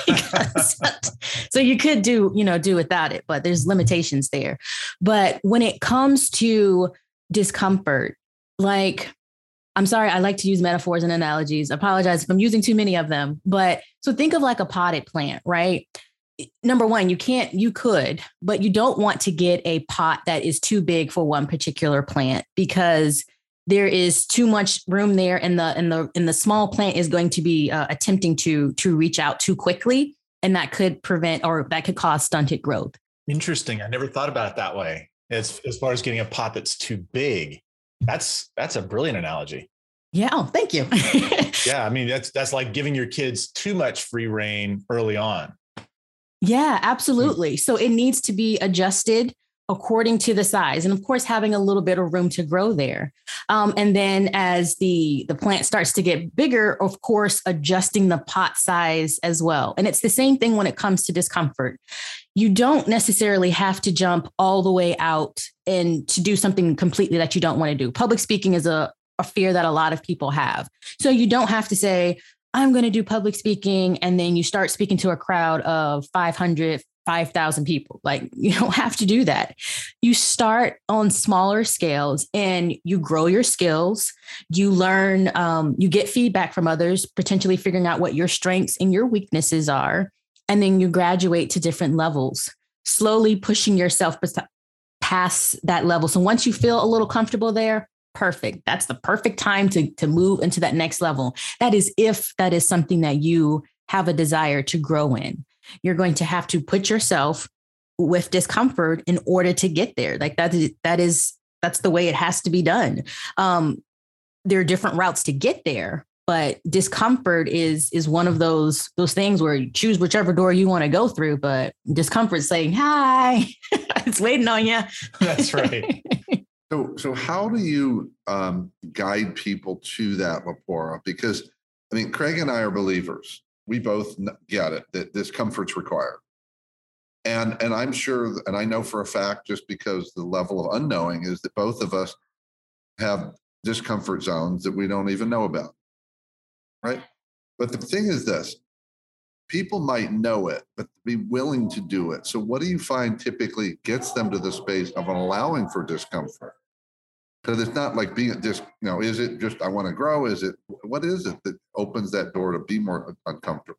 So you could do without it, but there's limitations there. But when it comes to discomfort, like, I'm sorry, I like to use metaphors and analogies. I apologize if I'm using too many of them. But so think of like a potted plant, right? Number one, you could, but you don't want to get a pot that is too big for one particular plant, because there is too much room there, and the small plant is going to be attempting to reach out too quickly, and that could prevent, or that could cause stunted growth. Interesting. I never thought about it that way. As far as getting a pot that's too big. That's a brilliant analogy. Yeah. Oh, thank you. Yeah. I mean, that's like giving your kids too much free reign early on. Yeah, absolutely. So it needs to be adjusted according to the size, and of course, having a little bit of room to grow there. And then as the plant starts to get bigger, of course, adjusting the pot size as well. And it's the same thing when it comes to discomfort. You don't necessarily have to jump all the way out and to do something completely that you don't want to do. Public speaking is a fear that a lot of people have. So you don't have to say, I'm going to do public speaking, and then you start speaking to a crowd of 500, 5,000 people. Like, you don't have to do that. You start on smaller scales and you grow your skills. You learn, you get feedback from others, potentially figuring out what your strengths and your weaknesses are. And then you graduate to different levels, slowly pushing yourself past that level. So once you feel a little comfortable there, perfect. That's the perfect time to move into that next level. That is, if that is something that you have a desire to grow in. You're going to have to put yourself with discomfort in order to get there. Like that's the way it has to be done. There are different routes to get there, but discomfort is one of those things where you choose whichever door you want to go through, but discomfort saying, hi, it's waiting on you. That's right. So how do you guide people to that, Lepora? Because, I mean, Craig and I are believers. We both get it, that discomfort's required. And I'm sure, and I know for a fact, just because the level of unknowing is that both of us have discomfort zones that we don't even know about, right? But the thing is this, people might know it, but be willing to do it. So what do you find typically gets them to the space of allowing for discomfort? Because it's not like being just, is it just, I want to grow? What is it that opens that door to be more uncomfortable?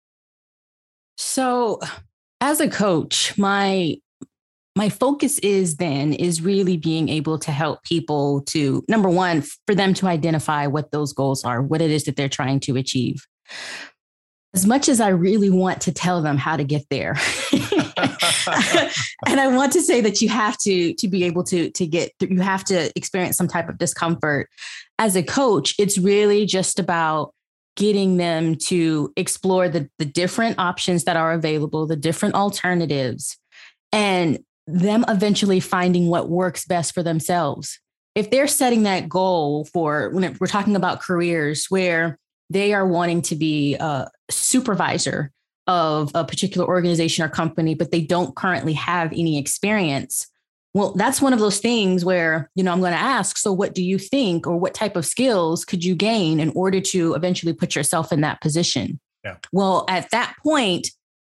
So as a coach, my focus is really being able to help people to, number one, for them to identify what those goals are, what it is that they're trying to achieve. As much as I really want to tell them how to get there. And I want to say that you have to be able to get, you have to experience some type of discomfort. As a coach, it's really just about getting them to explore the different options that are available, the different alternatives, and them eventually finding what works best for themselves. If they're setting that goal for, when we're talking about careers where they are wanting to be a supervisor of a particular organization or company, but they don't currently have any experience. Well, that's one of those things where, I'm going to ask, so what do you think, or what type of skills could you gain in order to eventually put yourself in that position? Yeah. Well, at that point,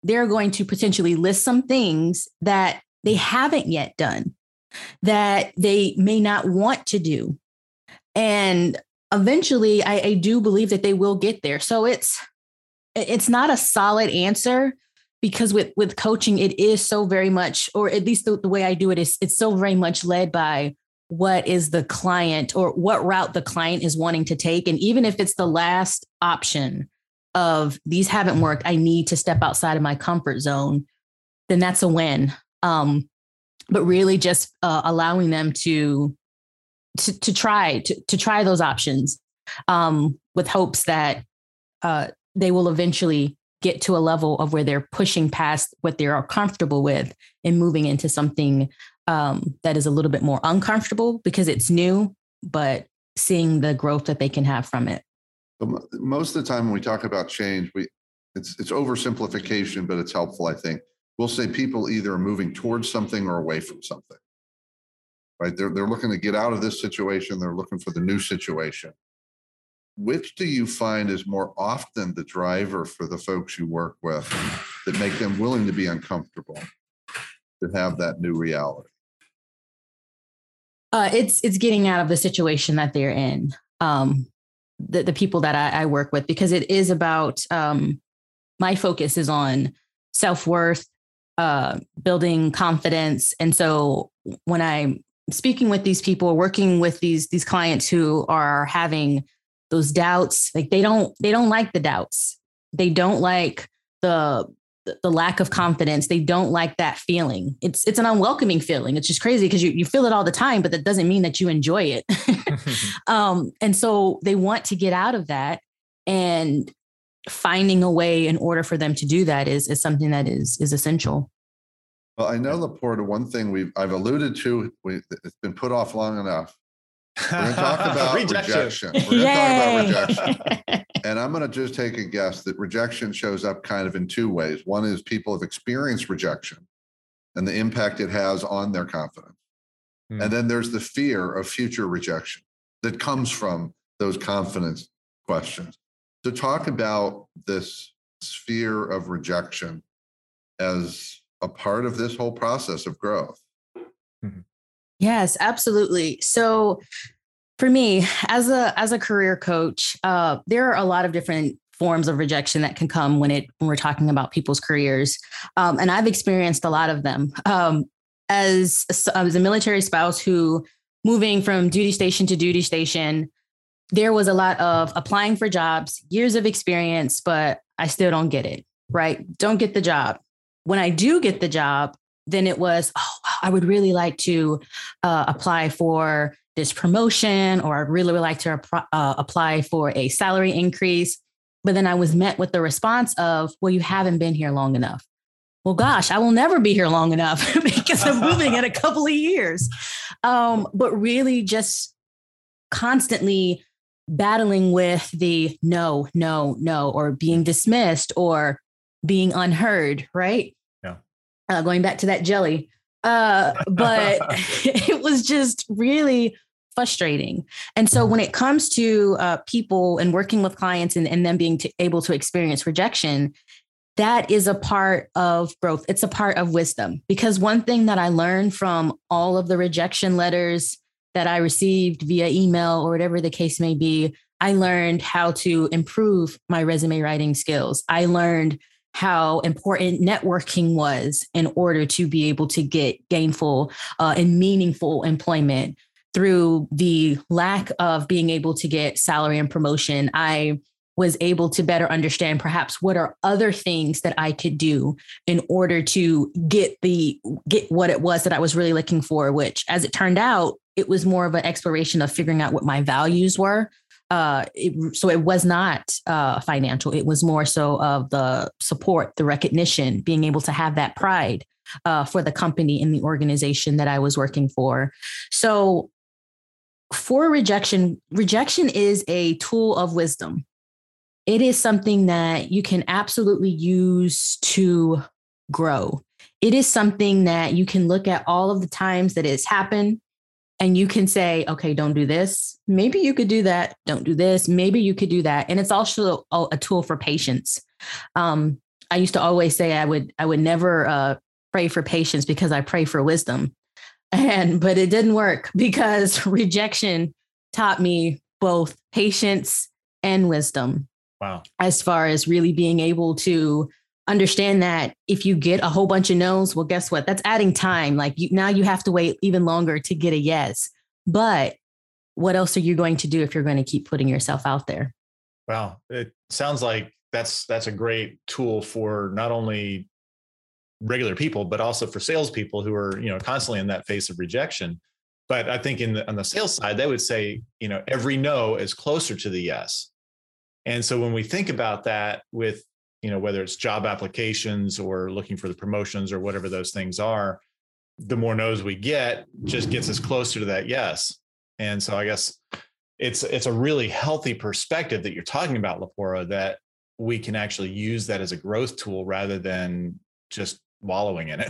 they're going to potentially list some things that they haven't yet done, that they may not want to do. And eventually, I do believe that they will get there. So it's not a solid answer, because with coaching, it is so very much, or at least the way I do it is, it's so very much led by what is the client, or what route the client is wanting to take. And even if it's the last option of these haven't worked, I need to step outside of my comfort zone, then that's a win. But really just allowing them to try those options with hopes that they will eventually get to a level of where they're pushing past what they are comfortable with and moving into something that is a little bit more uncomfortable because it's new, but seeing the growth that they can have from it. Most of the time when we talk about change, it's oversimplification, but it's helpful, I think. We'll say people either are moving towards something or away from something, right? They're looking to get out of this situation. They're looking for the new situation. Which do you find is more often the driver for the folks you work with that make them willing to be uncomfortable, to have that new reality? It's getting out of the situation that they're in. The people that I work with, because it is about, my focus is on self-worth, building confidence. And so when I'm speaking with these people, working with these clients who are having those doubts, like they don't like the doubts. They don't like the lack of confidence. They don't like that feeling. It's an unwelcoming feeling. It's just crazy because you feel it all the time, but that doesn't mean that you enjoy it. And so they want to get out of that, and finding a way in order for them to do that is something that is essential. Well, I know, Laporta, one thing I've alluded to, it's been put off long enough. We're going to talk about rejection. We're going to talk about rejection. And I'm going to just take a guess that rejection shows up kind of in two ways. One is people have experienced rejection and the impact it has on their confidence. And then there's the fear of future rejection that comes from those confidence questions. To talk about this fear of rejection as a part of this whole process of growth. Yes, absolutely. So for me, as a career coach, there are a lot of different forms of rejection that can come when we're talking about people's careers. And I've experienced a lot of them. As a military spouse who moving from duty station to duty station, there was a lot of applying for jobs, years of experience, but I still don't get it, right? Don't get the job. When I do get the job, then it was, I would really like to apply for this promotion, or I'd really like to apply for a salary increase. But then I was met with the response of, well, you haven't been here long enough. Well, gosh, I will never be here long enough because I'm moving in a couple of years. But really just constantly battling with the no, or being dismissed or being unheard, right? Yeah. Going back to that jelly. But it was just really frustrating. And so when it comes to people and working with clients and them being able to experience rejection, that is a part of growth. It's a part of wisdom, because one thing that I learned from all of the rejection letters that I received via email or whatever the case may be, I learned how to improve my resume writing skills. I learned how important networking was in order to be able to get gainful and meaningful employment. Through the lack of being able to get salary and promotion, I was able to better understand perhaps what are other things that I could do in order to get what it was that I was really looking for, which, as it turned out, it was more of an exploration of figuring out what my values were. So it was not financial. It was more so of the support, the recognition, being able to have that pride for the company and the organization that I was working for. So for rejection is a tool of wisdom. It is something that you can absolutely use to grow. It is something that you can look at all of the times that it's happened and you can say, okay, don't do this. Maybe you could do that. Don't do this. Maybe you could do that. And it's also a tool for patience. I used to always say I would never pray for patience because I pray for wisdom. But it didn't work because rejection taught me both patience and wisdom. Wow. As far as really being able to understand that if you get a whole bunch of no's, well, guess what? That's adding time. Like now you have to wait even longer to get a yes. But what else are you going to do if you're going to keep putting yourself out there? Wow. It sounds like that's a great tool for not only regular people, but also for salespeople who are, constantly in that phase of rejection. But I think on the sales side, they would say, every no is closer to the yes. And so when we think about that with, whether it's job applications or looking for the promotions or whatever those things are, the more no's we get just gets us closer to that yes. And so I guess it's a really healthy perspective that you're talking about, Lepora, that we can actually use that as a growth tool rather than just wallowing in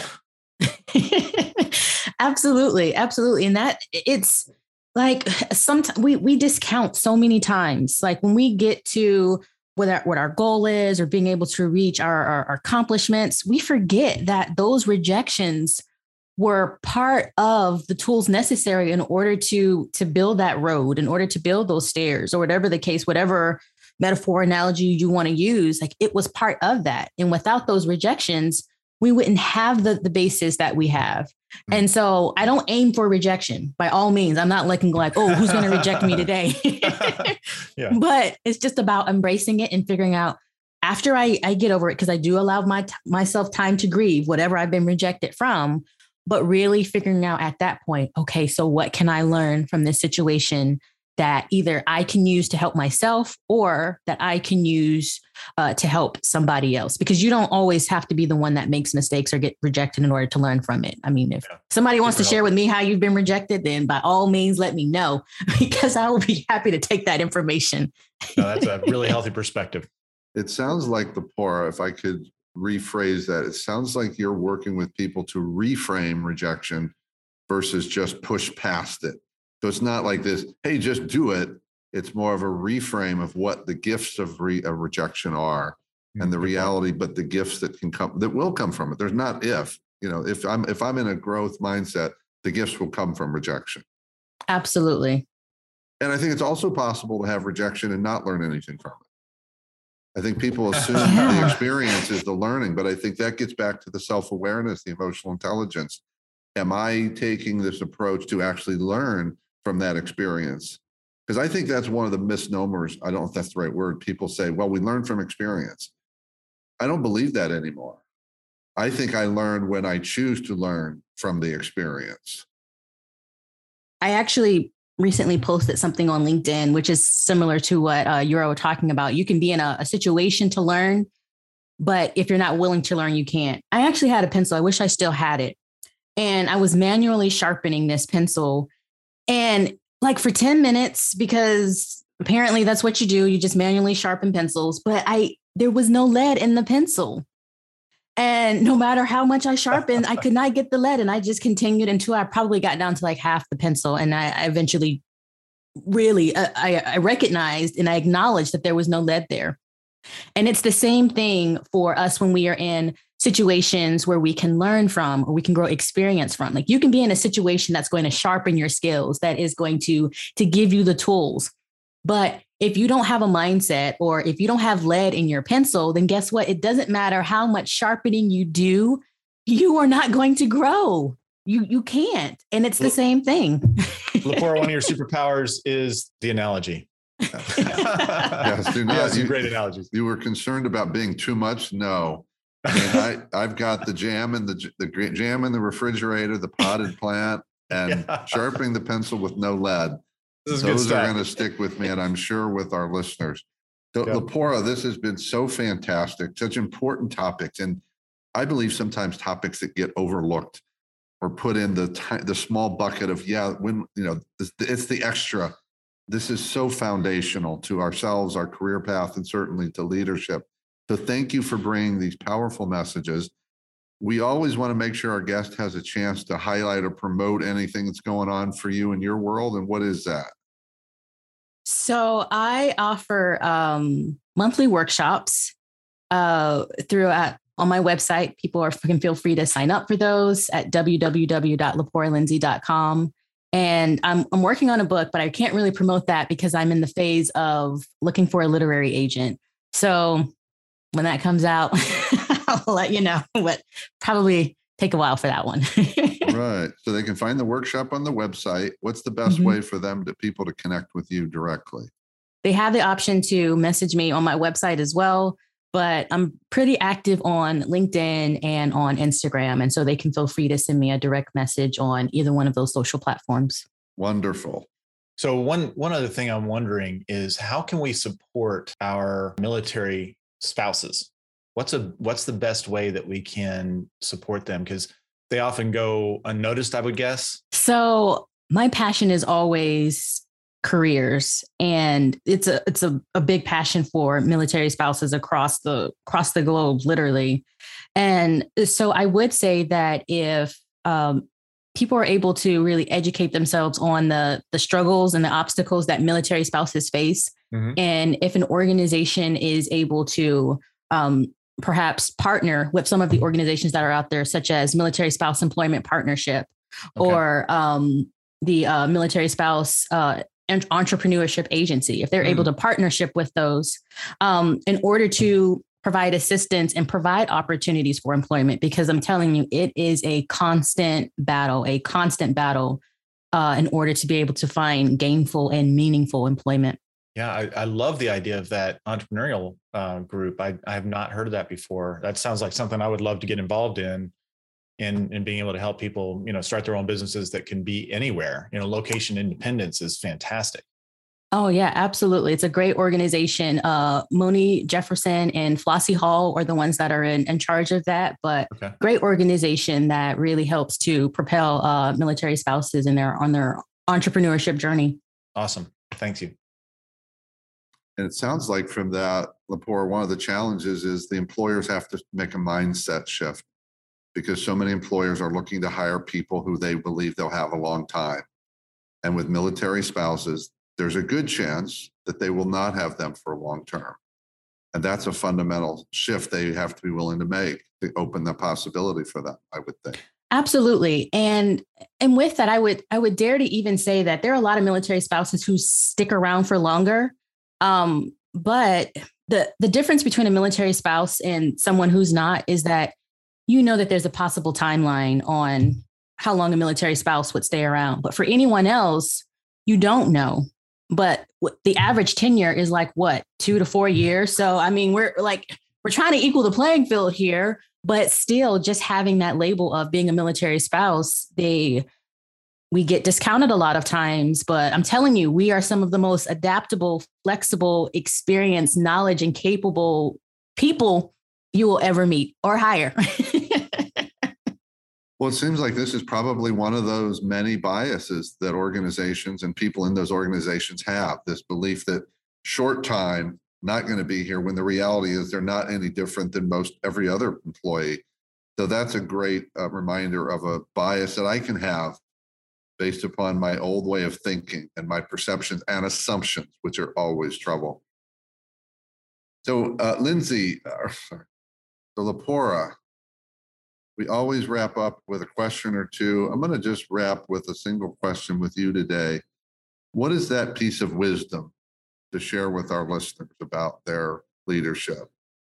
it. Absolutely. Absolutely. And that it's like sometimes we discount so many times, like when we get to what our goal is or being able to reach our accomplishments, we forget that those rejections were part of the tools necessary in order to build that road, in order to build those stairs, or whatever the case, whatever metaphor analogy you want to use, like it was part of that. And without those rejections, we wouldn't have the basis that we have. And so I don't aim for rejection by all means. I'm not looking like, oh, who's going to reject me today? Yeah. But it's just about embracing it and figuring out after I get over it, because I do allow myself time to grieve whatever I've been rejected from, but really figuring out at that point, okay, so what can I learn from this situation that either I can use to help myself or that I can use to help somebody else? Because you don't always have to be the one that makes mistakes or get rejected in order to learn from it. I mean, if somebody wants to share with me how you've been rejected, then by all means, let me know, because I will be happy to take that information. No, that's a really healthy perspective. It sounds like, Lepora, if I could rephrase that, it sounds like you're working with people to reframe rejection versus just push past it. So it's not like this, hey, just do it. It's more of a reframe of what the gifts of rejection are and the reality, but the gifts that will come from it. There's not if I'm in a growth mindset, the gifts will come from rejection. Absolutely. And I think it's also possible to have rejection and not learn anything from it. I think people assume the experience is the learning, but I think that gets back to the self-awareness, the emotional intelligence. Am I taking this approach to actually learn from that experience? Because I think that's one of the misnomers. I don't know if that's the right word. People say, well, we learn from experience. I don't believe that anymore. I think I learn when I choose to learn from the experience. I actually recently posted something on LinkedIn, which is similar to what you're talking about. You can be in a situation to learn, but if you're not willing to learn, you can't. I actually had a pencil. I wish I still had it. And I was manually sharpening this pencil, and like for 10 minutes, because apparently that's what you do. You just manually sharpen pencils, but there was no lead in the pencil. And no matter how much I sharpened, I could not get the lead. And I just continued until I probably got down to like half the pencil. And I eventually really, I recognized and I acknowledged that there was no lead there. And it's the same thing for us when we are in situations where we can learn from or we can grow experience from. Like you can be in a situation that's going to sharpen your skills, that is going to give you the tools. But if you don't have a mindset or if you don't have lead in your pencil, then guess what? It doesn't matter how much sharpening you do, you are not going to grow. You can't. And it's the same thing. Lepora, one of your superpowers is the analogy. Yes, do not. Some great analogies. You were concerned about being too much? No. I mean, I've got the jam in the jam in the refrigerator, the potted plant, and sharpening the pencil with no lead. Those are going to stick with me, and I'm sure with our listeners. Lepora, this has been so fantastic, such important topics, and I believe sometimes topics that get overlooked or put in the small bucket of it's the extra. This is so foundational to ourselves, our career path, and certainly to leadership. So thank you for bringing these powerful messages. We always want to make sure our guest has a chance to highlight or promote anything that's going on for you in your world. And what is that? So I offer monthly workshops throughout on my website. People can feel free to sign up for those at www.leporalindsay.com. And I'm working on a book, but I can't really promote that because I'm in the phase of looking for a literary agent. So when that comes out, I'll let you know, but probably take a while for that one. Right. So they can find the workshop on the website. What's the best way for people to connect with you directly? They have the option to message me on my website as well, but I'm pretty active on LinkedIn and on Instagram. And so they can feel free to send me a direct message on either one of those social platforms. Wonderful. So one other thing I'm wondering is, how can we support our military spouses? What's the best way that we can support them? Because they often go unnoticed, I would guess. So my passion is always careers, and it's a big passion for military spouses across the globe, literally. And so I would say that if people are able to really educate themselves on the struggles and the obstacles that military spouses face, and if an organization is able to perhaps partner with some of the organizations that are out there, such as Military Spouse Employment Partnership, or the Military Spouse Entrepreneurship Agency, if they're able to partnership with those in order to provide assistance and provide opportunities for employment, because I'm telling you, it is a constant battle in order to be able to find gainful and meaningful employment. Yeah, I love the idea of that entrepreneurial group. I have not heard of that before. That sounds like something I would love to get involved in being able to help people, start their own businesses that can be anywhere. Location independence is fantastic. Oh, yeah, absolutely. It's a great organization. Moni Jefferson and Flossie Hall are the ones that are in charge of that, but great organization that really helps to propel military spouses on their entrepreneurship journey. Awesome. Thank you. And it sounds like from that, Lepora, one of the challenges is the employers have to make a mindset shift, because so many employers are looking to hire people who they believe they'll have a long time. And with military spouses, there's a good chance that they will not have them for a long term. And that's a fundamental shift they have to be willing to make to open the possibility for them, I would think. Absolutely. And with that, I would dare to even say that there are a lot of military spouses who stick around for longer. But the difference between a military spouse and someone who's not is that that there's a possible timeline on how long a military spouse would stay around. But for anyone else, you don't know. But the average tenure is 2 to 4 years. So, I mean, we're trying to equal the playing field here, but still just having that label of being a military spouse, we get discounted a lot of times, but I'm telling you, we are some of the most adaptable, flexible, experienced, knowledge, and capable people you will ever meet or hire. Well, it seems like this is probably one of those many biases that organizations and people in those organizations have, this belief that short time, not going to be here, when the reality is they're not any different than every other employee. So that's a great reminder of a bias that I can have based upon my old way of thinking and my perceptions and assumptions, which are always trouble. So Lepora, we always wrap up with a question or two. I'm going to just wrap with a single question with you today. What is that piece of wisdom to share with our listeners about their leadership?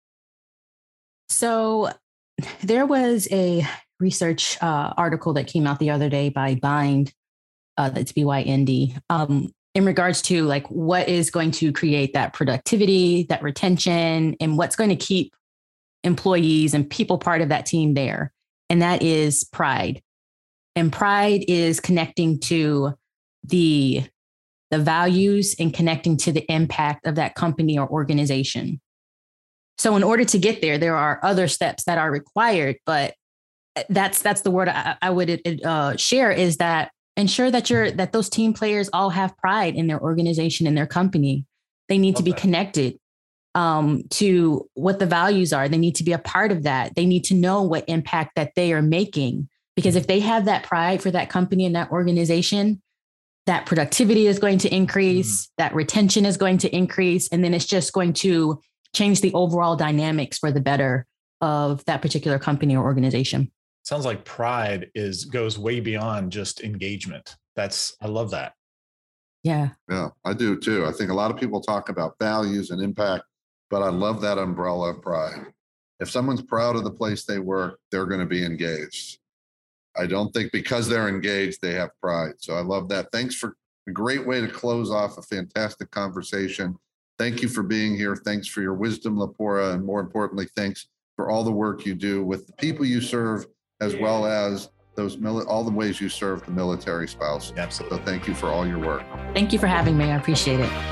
So there was a research article that came out the other day by Bind, that's BYND, in regards to what is going to create that productivity, that retention, and what's going to keep employees and people part of that team there. And that is pride. And pride is connecting to the values and connecting to the impact of that company or organization. So in order to get there, there are other steps that are required, but that's the word I would share, is that ensure that those team players all have pride in their organization and their company. They need to be connected to what the values are. They need to be a part of that. They need to know what impact that they are making, because if they have that pride for that company and that organization, that productivity is going to increase, that retention is going to increase, and then it's just going to change the overall dynamics for the better of that particular company or organization. Sounds like pride goes way beyond just engagement. I love that. Yeah. Yeah, I do too. I think a lot of people talk about values and impact, but I love that umbrella of pride. If someone's proud of the place they work, they're going to be engaged. I don't think because they're engaged, they have pride. So I love that. Thanks for a great way to close off a fantastic conversation. Thank you for being here. Thanks for your wisdom, Lepora. And more importantly, thanks for all the work you do with the people you serve, as well as all the ways you serve the military spouse. Absolutely. So thank you for all your work. Thank you for having me. I appreciate it.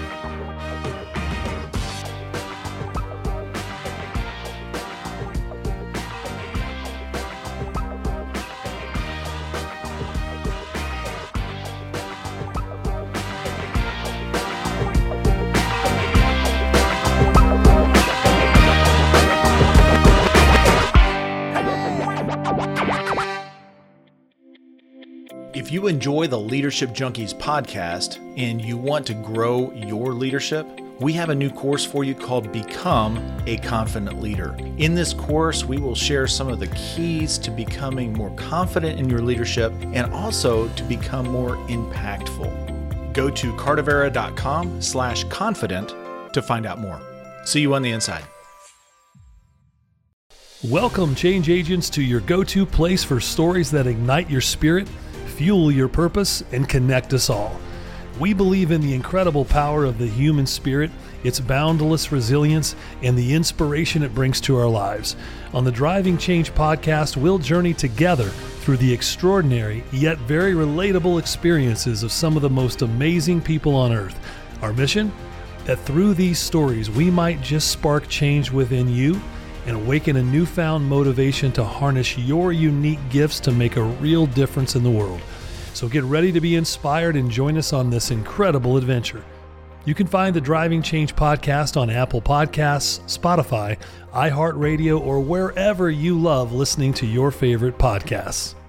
If you enjoy the Leadership Junkies podcast and you want to grow your leadership, we have a new course for you called Become a Confident Leader. In this course, we will share some of the keys to becoming more confident in your leadership and also to become more impactful. Go to cardavera.com/confident to find out more. See you on the inside. Welcome, change agents, to your go-to place for stories that ignite your spirit, fuel your purpose, and connect us all. We believe in the incredible power of the human spirit, its boundless resilience, and the inspiration it brings to our lives. On the Driving Change podcast, we'll journey together through the extraordinary yet very relatable experiences of some of the most amazing people on earth. Our mission? That through these stories, we might just spark change within you and awaken a newfound motivation to harness your unique gifts to make a real difference in the world. So get ready to be inspired and join us on this incredible adventure. You can find the Driving Change podcast on Apple Podcasts, Spotify, iHeartRadio, or wherever you love listening to your favorite podcasts.